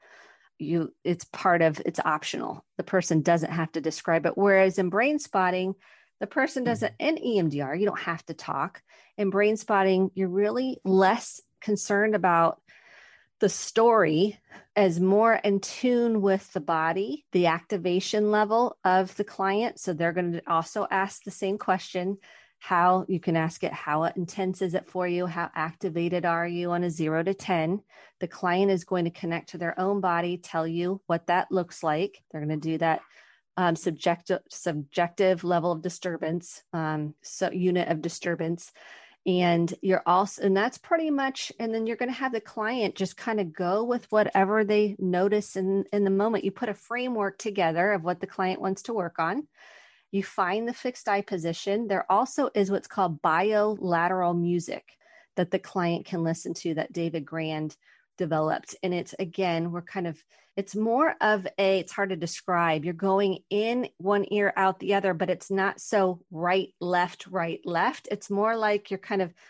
It's optional. The person doesn't have to describe it. Whereas in brain spotting, the person doesn't. In EMDR, you don't have to talk. In brain spotting, you're really less concerned about the story, as more in tune with the body, the activation level of the client. So they're going to also ask the same question. How you can ask it, how intense is it for you? How activated are you on a 0 to 10? The client is going to connect to their own body, tell you what that looks like. They're going to do that subjective level of disturbance, so unit of disturbance. And that's pretty much, and then you're going to have the client just kind of go with whatever they notice in the moment. You put a framework together of what the client wants to work on. You find the fixed eye position. There also is what's called bilateral music that the client can listen to that David Grand developed. And it's, again, it's more of it's hard to describe. You're going in one ear, out the other, but it's not so right, left. It's more like you're kind of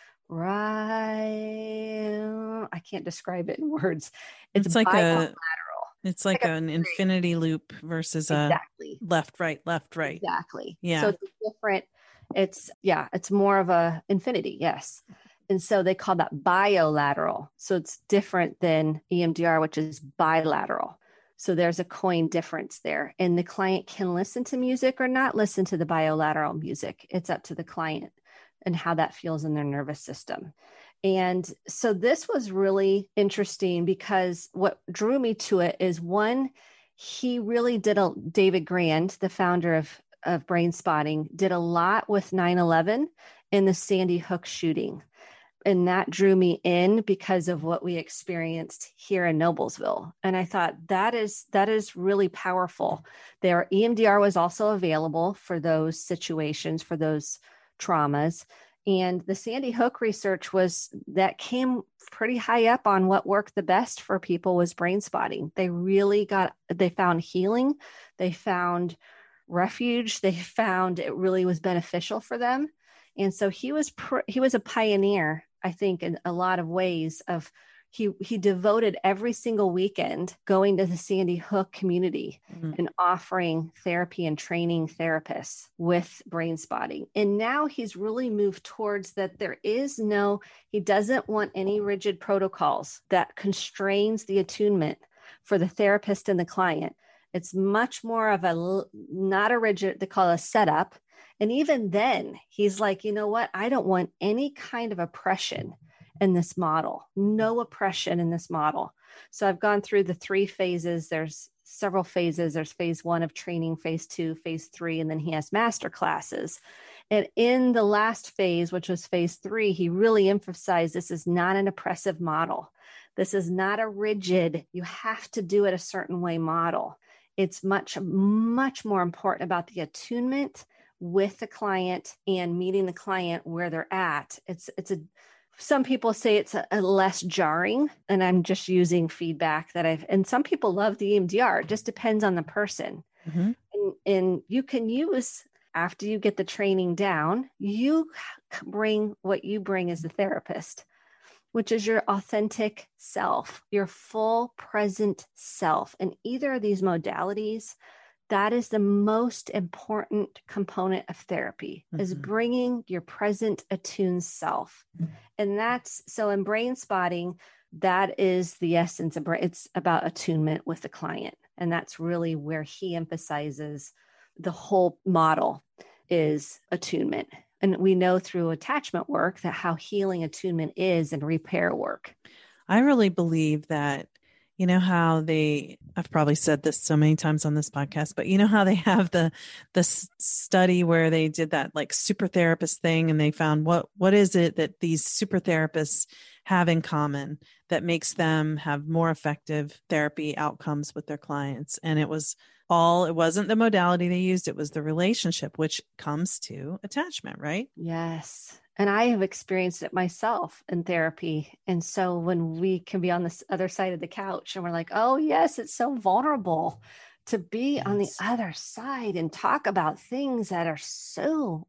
right. I can't describe it in words. It's like bilateral. It's like an infinity loop versus exactly. a left, right. Exactly. Yeah. So it's different. It's more of a infinity. Yes. And so they call that bilateral. So it's different than EMDR, which is bilateral. So there's a coin difference there. And the client can listen to music or not listen to the bilateral music. It's up to the client and how that feels in their nervous system. And so this was really interesting because what drew me to it is, one, he really David Grand, the founder of Brain Spotting, did a lot with 9/11 and the Sandy Hook shooting. And that drew me in because of what we experienced here in Noblesville. And I thought that is really powerful. There, EMDR was also available for those situations, for those traumas. And the Sandy Hook research came pretty high up on what worked the best for people was brain spotting. They found healing. They found refuge. They found it really was beneficial for them. And so he was a pioneer, I think, in a lot of ways. He devoted every single weekend going to the Sandy Hook community and offering therapy and training therapists with brain spotting. And now he's really moved towards that. He doesn't want any rigid protocols that constrains the attunement for the therapist and the client. It's much more of not a rigid, they call it a setup. And even then he's like, you know what? I don't want any kind of oppression in this model, no oppression in this model. So I've gone through the 3 phases. There's several phases. There's phase 1 of training, phase 2, phase 3, and then he has master classes. And in the last phase, which was phase 3, he really emphasized this is not an oppressive model. This is not a rigid, you have to do it a certain way model. It's much, much more important about the attunement with the client and meeting the client where they're at. Some people say it's a less jarring, and I'm just using feedback and some people love the EMDR. It just depends on the person. Mm-hmm. And you can use, after you get the training down, you bring what you bring as the therapist, which is your authentic self, your full present self. And either of these modalities, that is the most important component of therapy, is bringing your present attuned self. And so in brain spotting, that is the essence of it's about attunement with the client. And that's really where he emphasizes the whole model is attunement. And we know through attachment work that how healing attunement is and repair work. I really believe that, you know how I've probably said this so many times on this podcast, but you know how they have the study where they did that like super therapist thing, and they found what is it that these super therapists have in common that makes them have more effective therapy outcomes with their clients. And it wasn't the modality they used, it was the relationship, which comes to attachment, right? Yes. And I have experienced it myself in therapy. And so when we can be on this other side of the couch and we're like, oh, yes, it's so vulnerable to be on the other side and talk about things that are so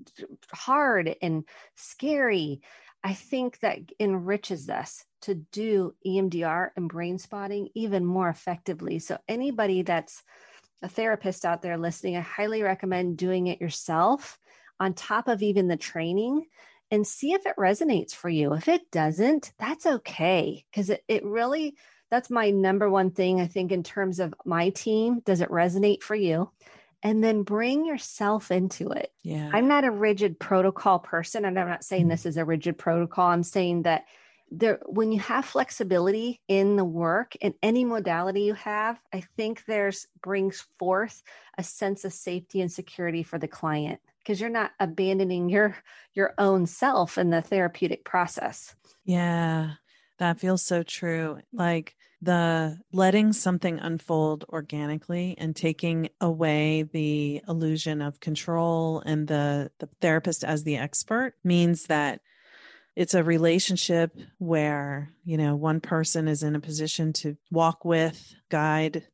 hard and scary. I think that enriches us to do EMDR and brain spotting even more effectively. So anybody that's a therapist out there listening, I highly recommend doing it yourself on top of even the training, and see if it resonates for you. If it doesn't, that's okay. Because it really, that's my number one thing, I think, in terms of my team. Does it resonate for you? And then bring yourself into it. Yeah. I'm not a rigid protocol person, and I'm not saying this is a rigid protocol. I'm saying that when you have flexibility in the work in any modality you have, I think brings forth a sense of safety and security for the client, because you're not abandoning your own self in the therapeutic process. Yeah, that feels so true. Like the letting something unfold organically and taking away the illusion of control and the therapist as the expert means that it's a relationship where, one person is in a position to walk with, guide,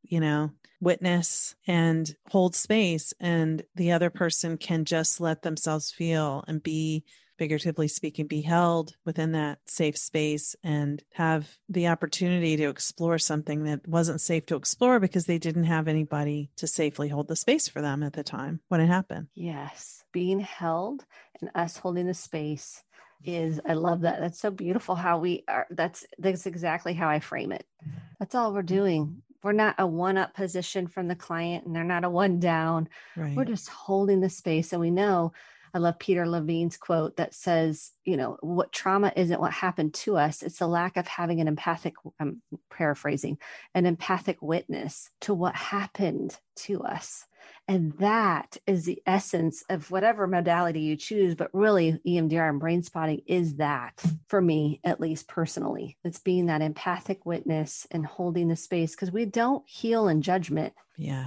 witness and hold space. And the other person can just let themselves feel and be, figuratively speaking, be held within that safe space and have the opportunity to explore something that wasn't safe to explore because they didn't have anybody to safely hold the space for them at the time when it happened. Yes. Being held and us holding the space I love that. That's so beautiful how we are. That's exactly how I frame it. That's all we're doing. We're not a one-up position from the client, and they're not a one down. Right. We're just holding the space. And we know, I love Peter Levine's quote that says, what trauma isn't what happened to us. It's the lack of having an empathic, I'm paraphrasing, an empathic witness to what happened to us. And that is the essence of whatever modality you choose. But really, EMDR and brain spotting is that, for me, at least personally. It's being that empathic witness and holding the space, because we don't heal in judgment. Yeah.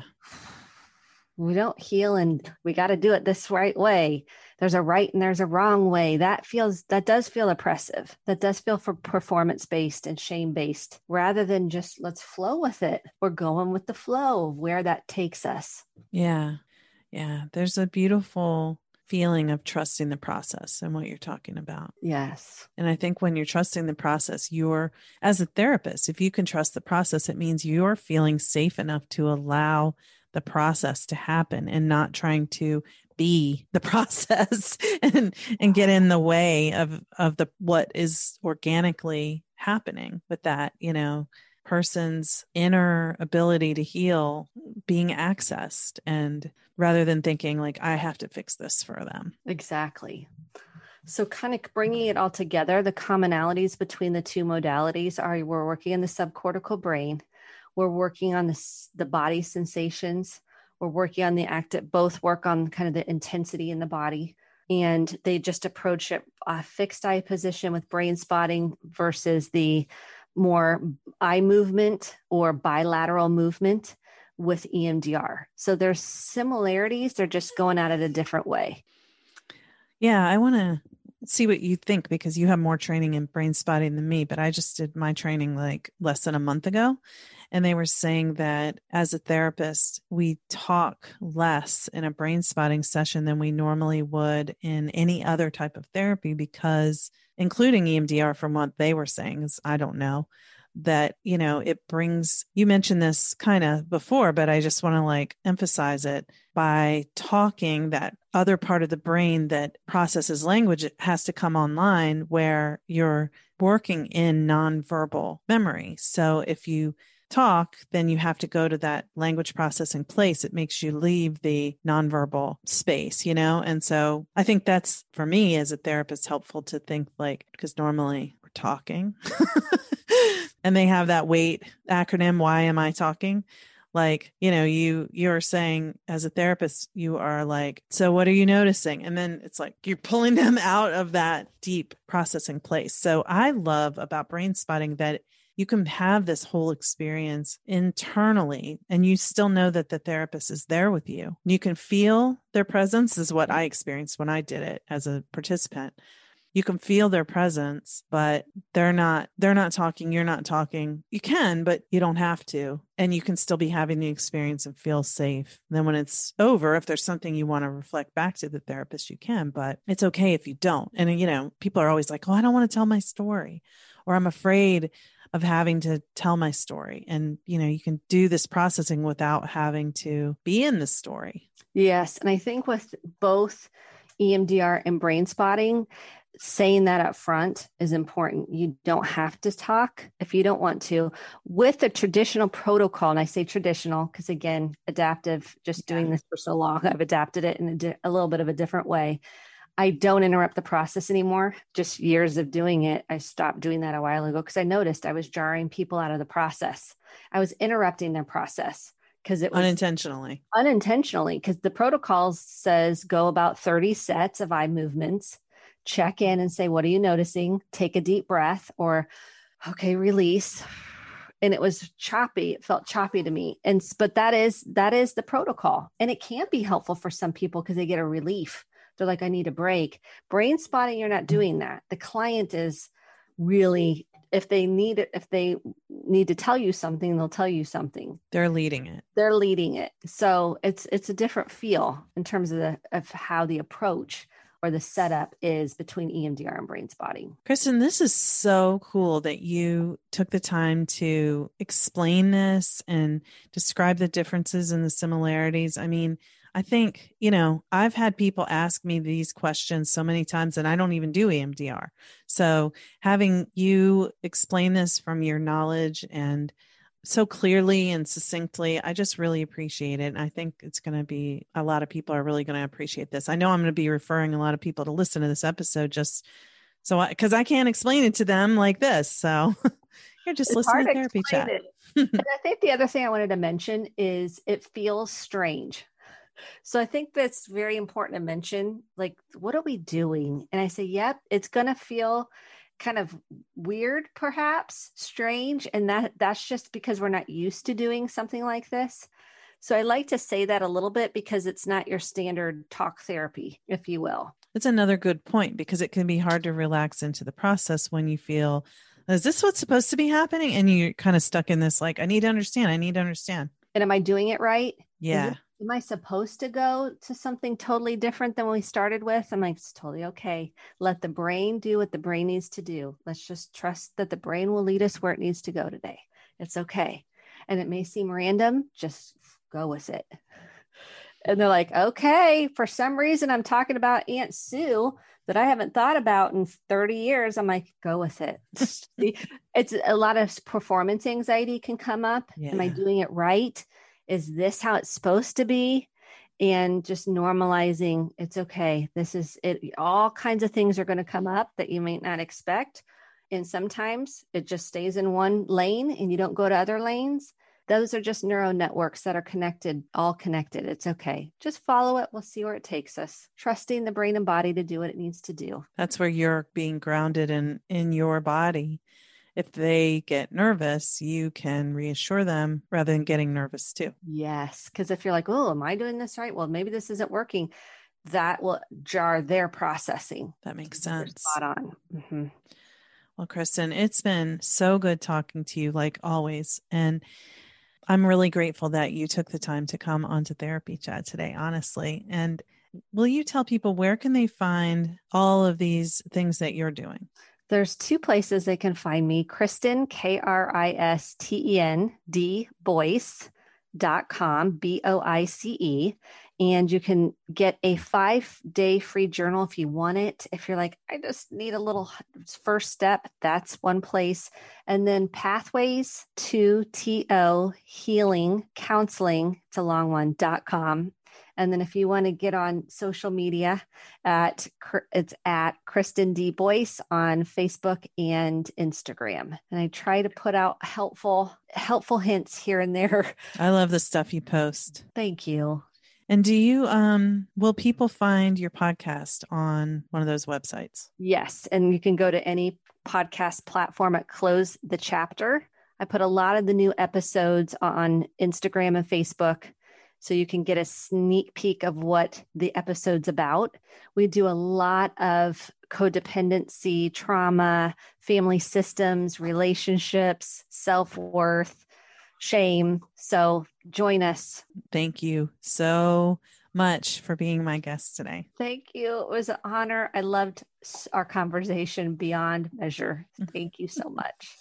We don't heal and we got to do it this right way. There's a right and there's a wrong way. That does feel oppressive. That does feel for performance-based and shame-based, rather than just let's flow with it. We're going with the flow of where that takes us. Yeah. Yeah. There's a beautiful feeling of trusting the process and what you're talking about. Yes. And I think when you're trusting the process, as a therapist, if you can trust the process, it means you're feeling safe enough to allow the process to happen and not trying to be the process and get in the way of what is organically happening with that, person's inner ability to heal being accessed, and rather than thinking like, I have to fix this for them. Exactly. So kind of bringing it all together, the commonalities between the two modalities are we're working in the subcortical brain. We're working on the body sensations. We're working on both work on kind of the intensity in the body. And they just approach it a fixed eye position with brain spotting versus the more eye movement or bilateral movement with EMDR. So there's similarities. They're just going at it a different way. Yeah, I want to see what you think because you have more training in brain spotting than me, but I just did my training like less than a month ago. And they were saying that as a therapist, we talk less in a brain spotting session than we normally would in any other type of therapy because, including EMDR, from what they were saying, is I don't know, that, it brings, you mentioned this kind of before, but I just want to like emphasize it by talking. That other part of the brain that processes language, it has to come online where you're working in nonverbal memory. So if you talk, then you have to go to that language processing place. It makes you leave the nonverbal space, And so I think that's, for me as a therapist, helpful to think like, because normally we're talking and they have that WAIT acronym. Why am I talking? Like, you're saying as a therapist, you are like, so what are you noticing? And then it's like, you're pulling them out of that deep processing place. So I love about brain spotting that you can have this whole experience internally and you still know that the therapist is there with you. You can feel their presence, is what I experienced when I did it as a participant. You can feel their presence, but they're not talking. You're not talking. You can, but you don't have to. And you can still be having the experience and feel safe. And then when it's over, if there's something you want to reflect back to the therapist, you can, but it's okay if you don't. And, people are always like, oh, I don't want to tell my story, or I'm afraid of having to tell my story. And, you can do this processing without having to be in the story. Yes. And I think with both EMDR and brain spotting, saying that up front is important. You don't have to talk if you don't want to. With a traditional protocol, and I say traditional because, again, adaptive, just doing this for so long, I've adapted it in a little bit of a different way. I don't interrupt the process anymore. Just years of doing it. I stopped doing that a while ago because I noticed I was jarring people out of the process. I was interrupting their process because it was unintentionally, because the protocol says go about 30 sets of eye movements, check in and say, what are you noticing? Take a deep breath, or, okay, release. And it was choppy. It felt choppy to me. But that is the protocol. And it can be helpful for some people because they get a relief. They're like, I need a break. Brain spotting, you're not doing that. The client is really, if they need to tell you something, they'll tell you something. They're leading it. So it's a different feel in terms of how the approach or the setup is between EMDR and brain spotting. Kristen, this is so cool that you took the time to explain this and describe the differences and the similarities. I mean, I think, I've had people ask me these questions so many times and I don't even do EMDR. So having you explain this from your knowledge and so clearly and succinctly, I just really appreciate it. And I think it's going to be, a lot of people are really going to appreciate this. I know I'm going to be referring a lot of people to listen to this episode just so because I can't explain it to them like this. So you're just listening to Therapy Chat. And I think the other thing I wanted to mention is it feels strange. So I think that's very important to mention, like, what are we doing? And I say, yep, it's going to feel kind of weird, perhaps strange. And that's just because we're not used to doing something like this. So I like to say that a little bit because it's not your standard talk therapy, if you will. That's another good point because it can be hard to relax into the process when you feel, is this what's supposed to be happening? And you're kind of stuck in this, like, I need to understand. And am I doing it right? Yeah. Am I supposed to go to something totally different than we started with? I'm like, it's totally okay. Let the brain do what the brain needs to do. Let's just trust that the brain will lead us where it needs to go today. It's okay. And it may seem random, just go with it. And they're like, okay, for some reason, I'm talking about Aunt Sue that I haven't thought about in 30 years. I'm like, go with it. It's a lot of performance anxiety can come up. Yeah. Am I doing it right? Is this how it's supposed to be? And just normalizing, it's okay. This is it. All kinds of things are going to come up that you may not expect. And sometimes it just stays in one lane and you don't go to other lanes. Those are just neural networks that are connected, all connected. It's okay. Just follow it. We'll see where it takes us. Trusting the brain and body to do what it needs to do. That's where you're being grounded in your body if they get nervous, you can reassure them rather than getting nervous too. Yes. Because if you're like, oh, am I doing this right? Well, maybe this isn't working. That will jar their processing. That makes You're sense. spot on. Mm-hmm. Well, Kristen, it's been so good talking to you like always. And I'm really grateful that you took the time to come onto Therapy Chat today, honestly. And will you tell people where can they find all of these things that you're doing? There's two places they can find me, Kristen, KRISTEND, Boyce.com, BOICE. And you can get a 5-day free journal if you want it. If you're like, I just need a little first step, that's one place. And then Pathways to TO Healing Counseling, it's a long one, .com. And then if you want to get on social media, it's at Kristen D. Boyce on Facebook and Instagram. And I try to put out helpful hints here and there. I love the stuff you post. Thank you. And do you, will people find your podcast on one of those websites? Yes. And you can go to any podcast platform at Close the Chapter. I put a lot of the new episodes on Instagram and Facebook, so you can get a sneak peek of what the episode's about. We do a lot of codependency, trauma, family systems, relationships, self-worth, shame. So join us. Thank you so much for being my guest today. Thank you. It was an honor. I loved our conversation beyond measure. Thank you so much.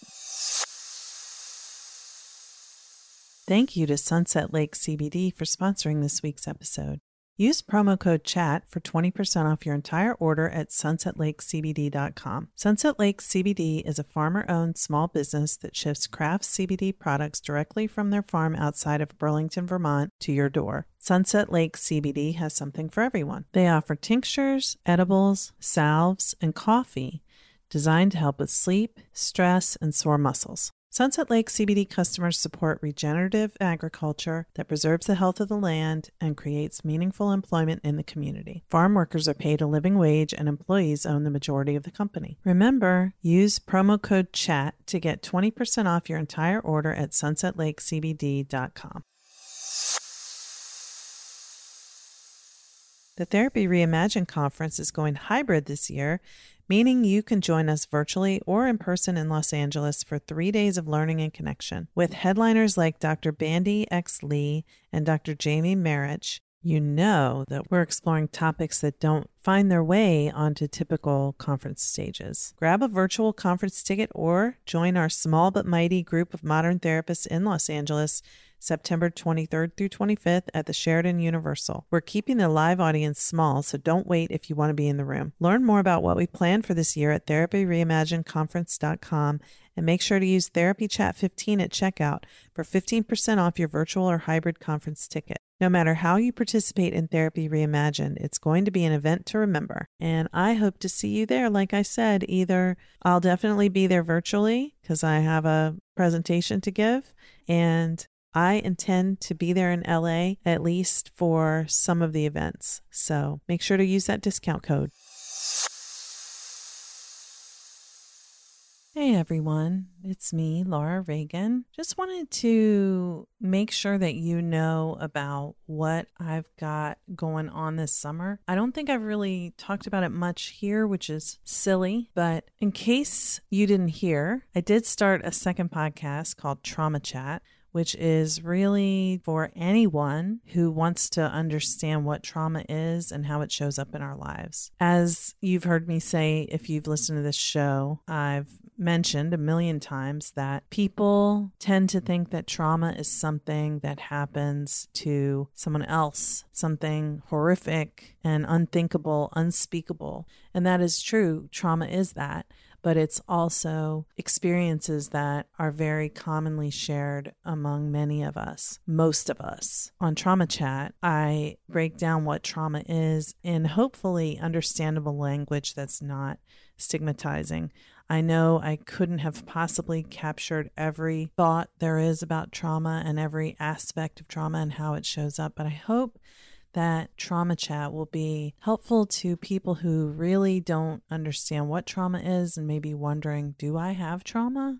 Thank you to Sunset Lake CBD for sponsoring this week's episode. Use promo code CHAT for 20% off your entire order at sunsetlakecbd.com. Sunset Lake CBD is a farmer-owned small business that ships craft CBD products directly from their farm outside of Burlington, Vermont, to your door. Sunset Lake CBD has something for everyone. They offer tinctures, edibles, salves, and coffee designed to help with sleep, stress, and sore muscles. Sunset Lake CBD customers support regenerative agriculture that preserves the health of the land and creates meaningful employment in the community. Farm workers are paid a living wage and employees own the majority of the company. Remember, use promo code CHAT to get 20% off your entire order at sunsetlakecbd.com. The Therapy Reimagined conference is going hybrid this year, meaning you can join us virtually or in person in Los Angeles for 3 days of learning and connection. With headliners like Dr. Bandy X. Lee and Dr. Jamie Marich, you know that we're exploring topics that don't find their way onto typical conference stages. Grab a virtual conference ticket or join our small but mighty group of modern therapists in Los Angeles September 23rd through 25th at the Sheraton Universal. We're keeping the live audience small, so don't wait if you want to be in the room. Learn more about what we plan for this year at therapyreimaginedconference.com and make sure to use Therapy Chat 15 at checkout for 15% off your virtual or hybrid conference ticket. No matter how you participate in Therapy Reimagined, it's going to be an event to remember. And I hope to see you there. Like I said, either I'll definitely be there virtually because I have a presentation to give, and I intend to be there in LA at least for some of the events. So make sure to use that discount code. Hey everyone, it's me, Laura Reagan. Just wanted to make sure that you know about what I've got going on this summer. I don't think I've really talked about it much here, which is silly, but in case you didn't hear, I did start a second podcast called Trauma Chat, which is really for anyone who wants to understand what trauma is and how it shows up in our lives. As you've heard me say, if you've listened to this show, I've mentioned a million times that people tend to think that trauma is something that happens to someone else, something horrific and unthinkable, unspeakable. And that is true. Trauma is that. But it's also experiences that are very commonly shared among many of us, most of us. On Trauma Chat, I break down what trauma is in hopefully understandable language that's not stigmatizing. I know I couldn't have possibly captured every thought there is about trauma and every aspect of trauma and how it shows up, but I hope that Trauma Chat will be helpful to people who really don't understand what trauma is and maybe wondering, do I have trauma?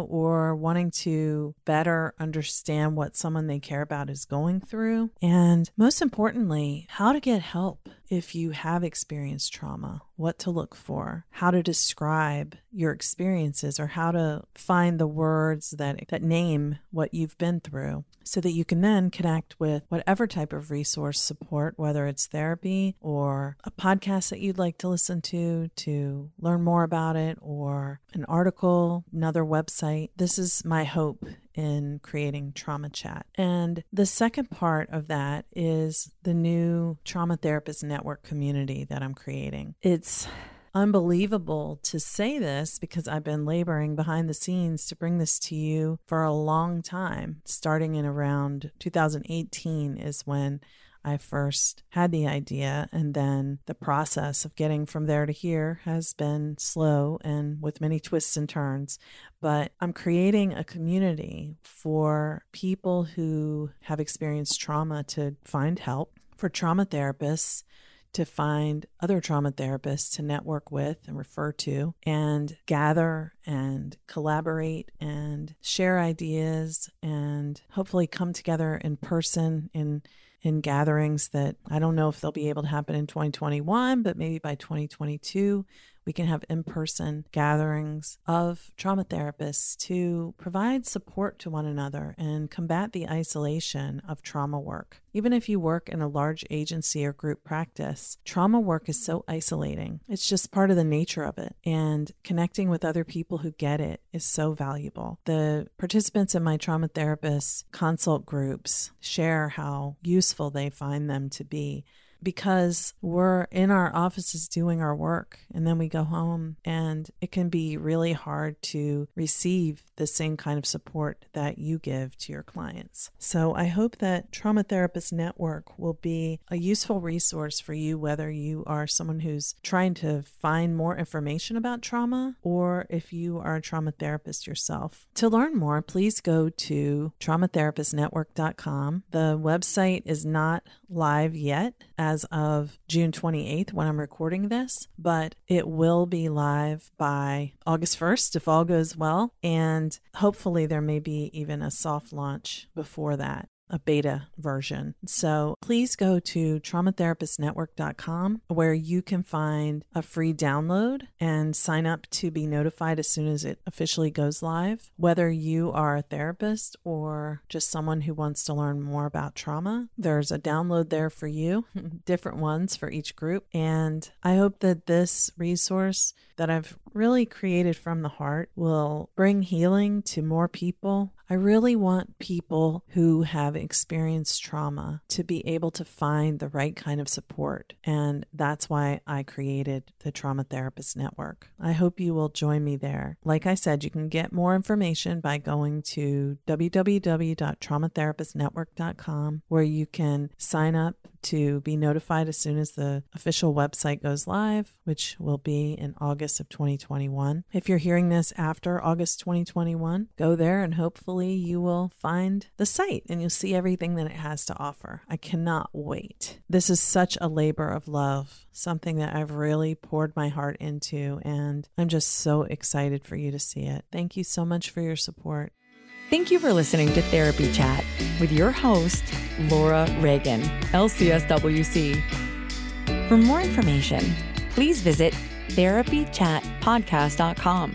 Or wanting to better understand what someone they care about is going through. And most importantly, how to get help if you have experienced trauma, what to look for, how to describe your experiences, or how to find the words that name what you've been through, so that you can then connect with whatever type of resource support, whether it's therapy or a podcast that you'd like to listen to learn more about it, or an article, another website. This is my hope in creating Trauma Chat. And the second part of that is the new Trauma Therapist Network community that I'm creating. It's unbelievable to say this because I've been laboring behind the scenes to bring this to you for a long time. Starting in around 2018 is when I first had the idea, and then the process of getting from there to here has been slow and with many twists and turns. But I'm creating a community for people who have experienced trauma to find help, for trauma therapists to find other trauma therapists to network with and refer to, and gather and collaborate and share ideas, and hopefully come together in person in gatherings that I don't know if they'll be able to happen in 2021, but maybe by 2022, we can have in-person gatherings of trauma therapists to provide support to one another and combat the isolation of trauma work. Even if you work in a large agency or group practice, trauma work is so isolating. It's just part of the nature of it. And connecting with other people who get it is so valuable. The participants in my trauma therapist consult groups share how useful they find them to be, because we're in our offices doing our work and then we go home, and it can be really hard to receive the same kind of support that you give to your clients. So I hope that Trauma Therapist Network will be a useful resource for you, whether you are someone who's trying to find more information about trauma, or if you are a trauma therapist yourself. To learn more, please go to traumatherapistnetwork.com. The website is not live yet as of June 28th when I'm recording this, but it will be live by August 1st if all goes well, and hopefully there may be even a soft launch before that, a beta version. So please go to traumatherapistnetwork.com, where you can find a free download and sign up to be notified as soon as it officially goes live. Whether you are a therapist or just someone who wants to learn more about trauma, there's a download there for you, different ones for each group. And I hope that this resource that I've really created from the heart will bring healing to more people. I really want people who have experienced trauma to be able to find the right kind of support. And that's why I created the Trauma Therapist Network. I hope you will join me there. Like I said, you can get more information by going to www.traumatherapistnetwork.com, where you can sign up to be notified as soon as the official website goes live, which will be in August of 2021. If you're hearing this after August 2021, go there and hopefully you will find the site and you'll see everything that it has to offer. I cannot wait. This is such a labor of love, something that I've really poured my heart into, and I'm just so excited for you to see it. Thank you so much for your support. Thank you for listening to Therapy Chat with your host, Laura Reagan, LCSWC. For more information, please visit therapychatpodcast.com.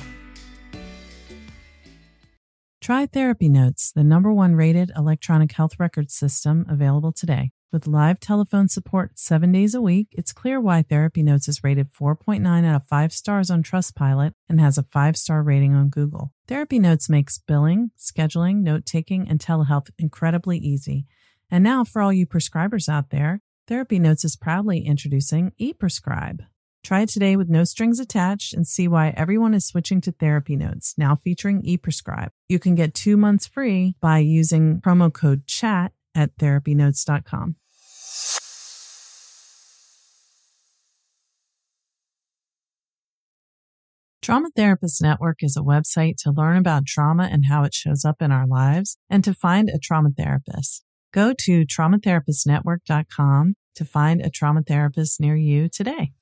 Try Therapy Notes, the #1 rated electronic health record system, available today. With live telephone support 7 days a week, it's clear why Therapy Notes is rated 4.9 out of 5 stars on Trustpilot and has a 5-star rating on Google. Therapy Notes makes billing, scheduling, note-taking, and telehealth incredibly easy. And now, for all you prescribers out there, Therapy Notes is proudly introducing ePrescribe. Try it today with no strings attached and see why everyone is switching to Therapy Notes, now featuring ePrescribe. You can get 2 months free by using promo code CHAT at therapynotes.com. Trauma Therapist Network is a website to learn about trauma and how it shows up in our lives, and to find a trauma therapist. Go to traumatherapistnetwork.com to find a trauma therapist near you today.